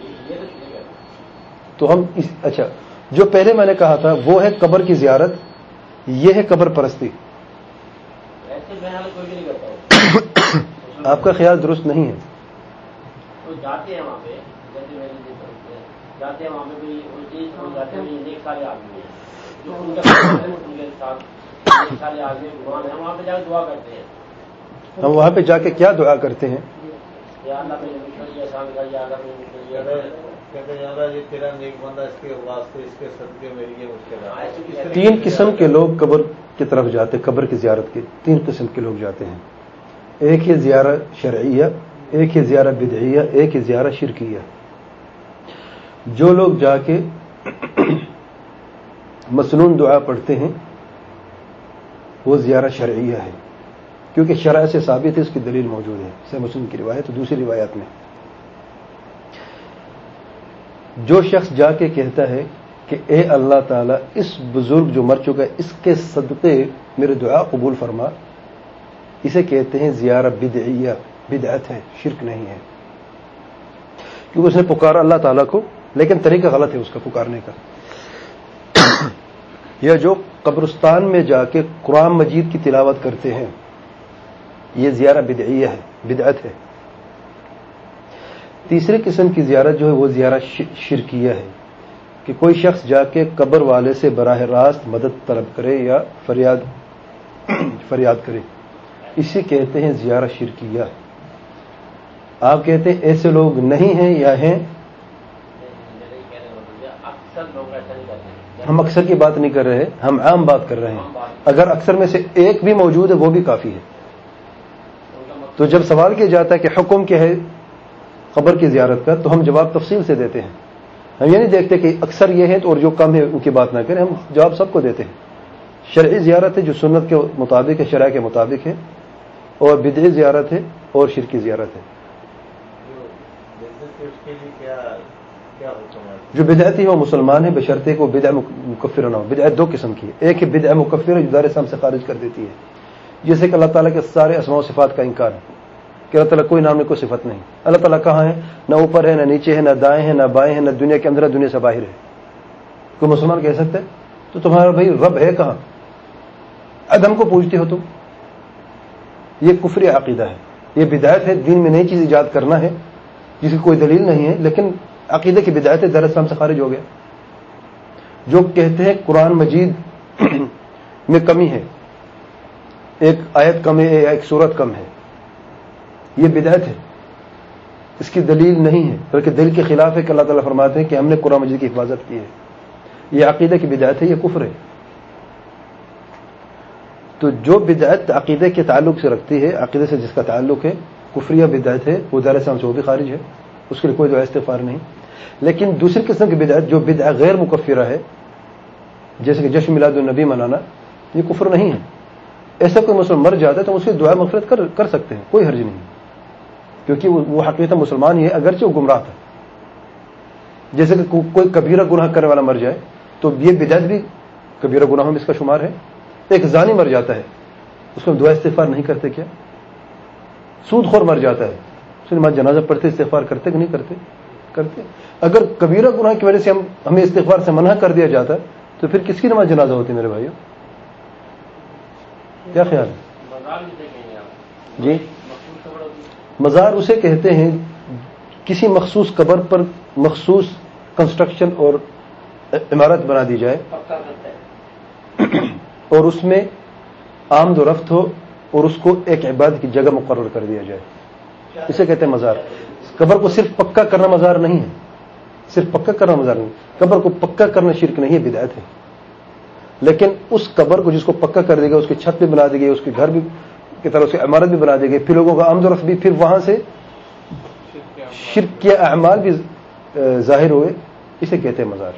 تو ہم اچھا جو پہلے میں نے کہا تھا وہ ہے قبر کی زیارت، یہ ہے قبر پرستی. آپ کا خیال درست نہیں ہے. جاتے ہیں وہاں پہ، جاتے ہیں وہاں پہ ایک سارے آدمی ہیں جو ان کے ساتھ ایک سارے آدمی گمان ہیں، وہاں پہ جا کے دعا کرتے ہیں. ہم وہاں پہ جا کے کیا دعا کرتے ہیں؟ یا اللہ میری مشکل یہ آسان کر، یا اللہ میری مشکل یہ یہ تیرا نیک بندہ اس کے واسطے اس کے صدقے میری یہ مشکل. 3 قسم کے لوگ قبر کی طرف جاتے، قبر کی زیارت کے 3 قسم کے لوگ جاتے ہیں. ایک ہے زیارت شرعیہ، ایک ہے زیارت بدعیہ، ایک ہے زیارت شرکیہ۔ جو لوگ جا کے مسنون دعا پڑھتے ہیں وہ زیارت شرعیہ ہے، کیونکہ شرع سے ثابت ہے، اس کی دلیل موجود ہے، صحیح مسلم کی روایت اور دوسری روایات میں۔ جو شخص جا کے کہتا ہے کہ اے اللہ تعالیٰ اس بزرگ جو مر چکا ہے اس کے صدقے میرے دعا قبول فرما، اسے کہتے ہیں زیارت بدعیہ، بدعت ہے، شرک نہیں ہے، کیونکہ اس نے پکارا اللہ تعالیٰ کو لیکن طریقہ غلط ہے اس کا پکارنے کا۔ یا جو قبرستان میں جا کے قرآن مجید کی تلاوت کرتے ہیں، یہ زیارت بدعیہ ہے، بدعت ہے۔ تیسرے قسم کی زیارت جو ہے وہ زیارت شرکیہ ہے، کہ کوئی شخص جا کے قبر والے سے براہ راست مدد طلب کرے یا فریاد کرے، اسے کہتے ہیں زیارت شرکیہ۔ آپ کہتے ہیں ایسے لوگ نہیں ہیں یا ہیں؟ ہم اکثر کی بات نہیں کر رہے، ہم عام بات کر رہے ہیں۔ اگر اکثر میں سے ایک بھی موجود ہے وہ بھی کافی ہے۔ تو جب سوال کیا جاتا ہے کہ حکم کیا ہے قبر کی زیارت کا، تو ہم جواب تفصیل سے دیتے ہیں۔ ہم یہ نہیں دیکھتے کہ اکثر یہ ہے اور جو کم ہے ان کی بات نہ کریں، ہم جواب سب کو دیتے ہیں۔ شرعی زیارت ہے جو سنت کے مطابق ہے، شرع کے مطابق ہے، اور بدعی زیارت ہے اور شرکی زیارت ہے۔ جو بدعتی ہے وہ مسلمان ہے بشرطے کو بدعہ مکفرہ نہ ہو۔ بدعت دو قسم کی ہے، ایک ہے بدعہ مکفرہ جو دار اسلام سے خارج کر دیتی ہے، جیسے کہ اللہ تعالیٰ کے سارے اسماء و صفات کا انکار ہے کہ اللہ تعالیٰ کوئی نام نہیں، کوئی صفت نہیں، اللہ تعالیٰ کہاں ہے؟ نہ اوپر ہے، نہ نیچے ہے، نہ دائیں ہے، نہ بائیں ہے، نہ دنیا کے اندر ہے، دنیا سے باہر ہے۔ کوئی مسلمان کہہ سکتا ہے تو تمہارا بھائی رب ہے کہاں؟ عدم کو پوجتے ہو تم۔ یہ کفری عقیدہ ہے، یہ بدعت ہے، دین میں نئی چیز ایجاد کرنا ہے جس کی کوئی دلیل نہیں ہے، لیکن عقیدے کی بدعت ہے، دار اسلام سے خارج ہو گیا۔ جو کہتے ہیں قرآن مجید میں کمی ہے، ایک آیت کم ہے، ایک سورت کم ہے، یہ بدعت ہے، اس کی دلیل نہیں ہے، بلکہ دلیل کے خلاف ہے کہ اللہ تعالیٰ فرماتے ہیں کہ ہم نے قرآن مجید کی حفاظت کی ہے۔ یہ عقیدے کی بدعت ہے، یہ کفر ہے۔ تو جو بدعت عقیدے کے تعلق سے رکھتی ہے، عقیدے سے جس کا تعلق ہے، کفریہ بدعت ہے، وہ دار اسلام سے وہ بھی خارج ہے، اس کے لیے کوئی دعا استغفار نہیں۔ لیکن دوسری قسم کی بدعت جو بدعہ غیر مکفرہ ہے، جیسے کہ جشن میلاد النبی منانا، یہ کفر نہیں ہے۔ ایسا کوئی مسلمان مر جاتا ہے تو اس کی دعا مغفرت کر سکتے ہیں، کوئی حرج نہیں، کیونکہ وہ حقیقت مسلمان ہی ہے، اگرچہ وہ گمراہ تھا۔ جیسے کہ کوئی کبیرہ گناہ کرنے والا مر جائے تو یہ بدعت بھی کبیرہ گناہوں میں اس کا شمار ہے۔ ایک زانی مر جاتا ہے، اس کو دعا استغفار نہیں کرتے کیا؟ سود خور مر جاتا ہے، اس کے بعد جنازہ پڑھتے استغفار کرتے کہ نہیں کرتے؟ اگر کبیرہ گناہ کی وجہ سے ہمیں استغفار سے منع کر دیا جاتا ہے تو پھر کس کی نماز جنازہ ہوتی میرے بھائیوں؟ کیا خیال ہے؟ جی، مزار اسے کہتے ہیں کسی مخصوص قبر پر مخصوص کنسٹرکشن اور عمارت بنا دی جائے اور اس میں آمد و رفت ہو اور اس کو ایک عبادت کی جگہ مقرر کر دیا جائے، اسے کہتے ہیں مزار۔ قبر کو صرف پکا کرنا مزار نہیں ہے، صرف پکا کرنا مزار نہیں، قبر کو پکا کرنا شرک نہیں ہے، بدعت ہے۔ لیکن اس قبر کو جس کو پکا کر دے گا، اس کی چھت بھی بنا دے گی، اس کے گھر بھی کی طرح اس کی عمارت بھی بنا دے گی، پھر لوگوں کا آمد و رفت بھی، پھر وہاں سے شرک کے اعمال بھی ظاہر ہوئے، اسے کہتے ہیں مزار۔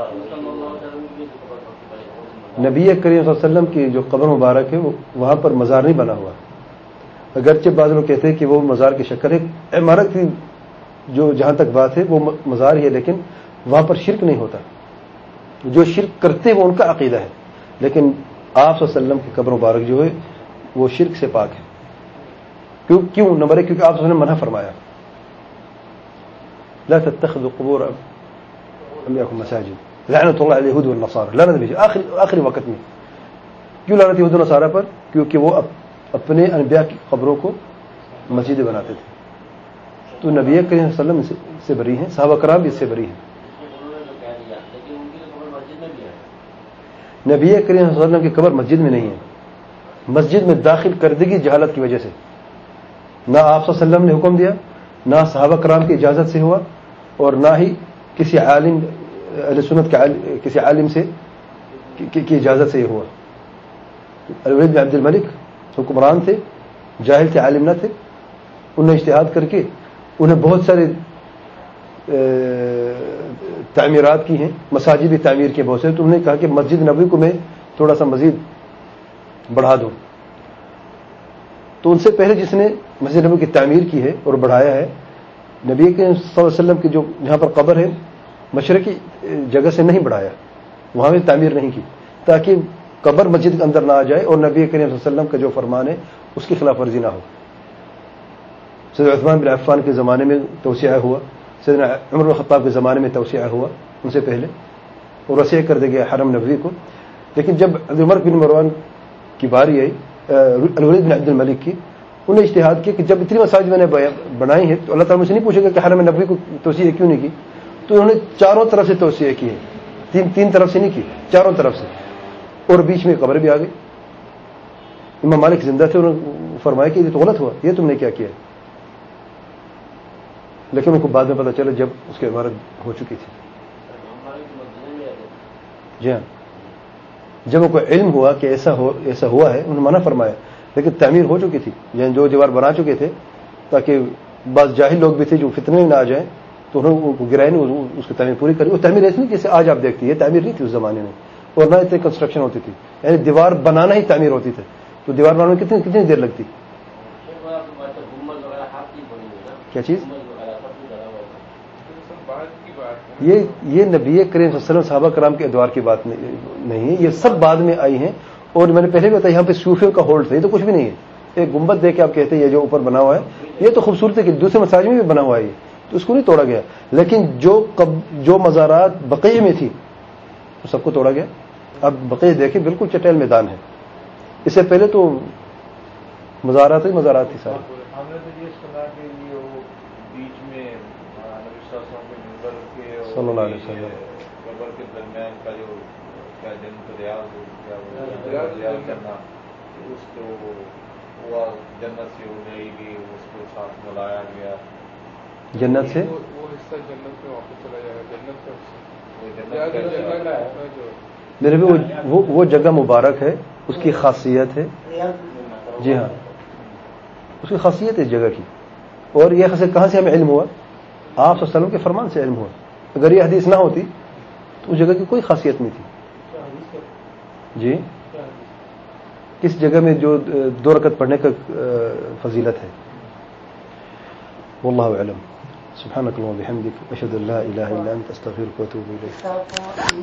نبی کریم صلی اللہ علیہ وسلم کی جو قبر مبارک ہے وہاں پر مزار نہیں بنا ہوا، اگرچہ بعض لوگ کہتے ہیں کہ وہ مزار کی شکل ہے، عمارت کی جو جہاں تک بات ہے وہ مزار ہی ہے، لیکن وہاں پر شرک نہیں ہوتا۔ جو شرک کرتے وہ ان کا عقیدہ ہے، لیکن آپ صلی اللہ علیہ وسلم کی قبر مبارک جو ہے وہ شرک سے پاک ہے۔ کیوں؟ نمبر ایک، کیونکہ آپ صلی اللہ علیہ وسلم نے منع فرمایا، لا تتخذوا قبور انبیاءکم مساجد لعنت اللہ علی اليہود والنصارى، لعنت بھیجی آخری وقت میں۔ کیوں لعنت یہود و نصارہ پر؟ کیونکہ وہ اپنے انبیاء کی قبروں کو مسجدیں بناتے تھے۔ تو نبی کریم صلی اللہ علیہ وسلم سے بری ہیں، صحابہ کرام بھی اس سے بری ہیں۔ نبی کریم صلی اللہ علیہ وسلم کی قبر مسجد میں نہیں ہے، مسجد میں داخل کردگی جہالت کی وجہ سے، نہ آپ صلی اللہ علیہ وسلم نے حکم دیا، نہ صحابہ کرام کی اجازت سے ہوا، اور نہ ہی کسی عالم اہل سنت کے کسی عالم سے کی اجازت سے یہ ہوا۔ الولید بن عبد الملک حکمران تھے، جاہل تھے، عالم نہ تھے، انہوں نے اجتہاد کر کے انہیں بہت سارے تعمیرات کی ہیں، مساجد بھی تعمیر کی بہت سے، تو انہوں نے کہا کہ مسجد نبوی کو میں تھوڑا سا مزید بڑھا دوں. تو ان سے پہلے جس نے مسجد نبوی کی تعمیر کی ہے اور بڑھایا ہے، نبی کے صلی اللہ علیہ وسلم کی جو جہاں پر قبر ہے مشرقی جگہ سے نہیں بڑھایا، وہاں بھی تعمیر نہیں کی تاکہ قبر مسجد کے اندر نہ آ جائے اور نبی کریم صلی اللہ علیہ وسلم کا جو فرمان ہے اس کی خلاف ورزی نہ ہو. سیدنا عثمان بن عفان کے زمانے میں توسیع ہوا، سیدنا عمر بن الخطاب کے زمانے میں توسیع ہوا ان سے پہلے، اور وسیع کر دیا گیا حرم نبوی کو. لیکن جب عمر بن مروان کی باری آئی، الولید بن عبد الملک کی، انہوں نے اجتہاد کیا کہ جب اتنی مساجد میں نے بنائی ہیں تو اللہ تعالیٰ مجھ سے نہیں پوچھے گا کہ حرم نبوی کو توسیع کیوں نہیں کی. تو انہوں نے چاروں طرف سے توسیع کی ہے، تین طرف سے نہیں کی، چاروں طرف سے، اور بیچ میں قبر بھی آ گئی. امام مالک زندہ تھے، انہوں نے فرمایا کہ یہ تو غلط ہوا، یہ تم نے کیا کیا. لیکن ان کو بعد میں پتہ چلا جب اس کی عمارت ہو چکی تھی. جی ہاں، جب ان کو علم ہوا کہ ایسا ہوا ہے، انہوں نے منع فرمایا، لیکن تعمیر ہو چکی تھی، یعنی جو دیوار بنا چکے تھے تاکہ بعض جاہل لوگ بھی تھے جو فتنے میں نہ آ جائیں، تو انہوں نے گرائے نہیں، اس کی تعمیر پوری کری. وہ تعمیر ایسی نہیں جیسے آج آپ دیکھتی ہیں، یہ تعمیر نہیں تھی اس زمانے میں، اور نہ اتنی کنسٹرکشن ہوتی تھی، یعنی دیوار بنانا ہی تعمیر ہوتی تھی. تو دیوار بنانے میں کتنی دیر لگتی؟ کیا چیز؟ یہ نبی کریم صلی اللہ علیہ وسلم صحابہ کرام کے ادوار کی بات نہیں ہے، یہ سب بعد میں آئی ہیں. اور میں نے پہلے بھی بتایا یہاں پہ صوفیوں کا ہولڈ تھا، یہ تو کچھ بھی نہیں ہے. ایک گنبد دیکھ کے آپ کہتے ہیں یہ جو اوپر بنا ہوا ہے یہ تو خوبصورت ہے کہ دوسرے مساجد میں بھی بنا ہوا ہے، تو اس کو نہیں توڑا گیا. لیکن جو مزارات بقیع میں تھی وہ سب کو توڑا گیا. اب بقیع دیکھیں بالکل چٹیل میدان ہے، اس سے پہلے تو مزارات ہی مزارات تھی ساری. ہم نے تو یہ سنا کہ یہ بیچ میں صلی اللہ علیہ وسلم قبر کے درمیان کا جو کیا جنت ریاض کرنا، اس کو وہ جنت سے اڑائی گئی، اس کو ساتھ ملایا گیا جنت سے، وہ حصہ جنت میں واپس چلا جائے گا. جنت کا میرے بھی وہ جگہ مبارک ہے، اس کی خاصیت ہے. جی ہاں، اس کی خاصیت ہے اس جگہ کی. اور یہ کہاں سے ہمیں علم ہوا؟ آپ صلی اللہ علیہ وسلم کے فرمان سے علم ہوا. اگر یہ حدیث نہ ہوتی تو اس جگہ کی کوئی خاصیت نہیں تھی. جی، کس جگہ میں جو 2 رکعت پڑھنے کا فضیلت ہے. واللہ اعلم. سبحانك اللهم وبحمدك اشهد ان لا اله الا انت استغفرك واتوب اليك.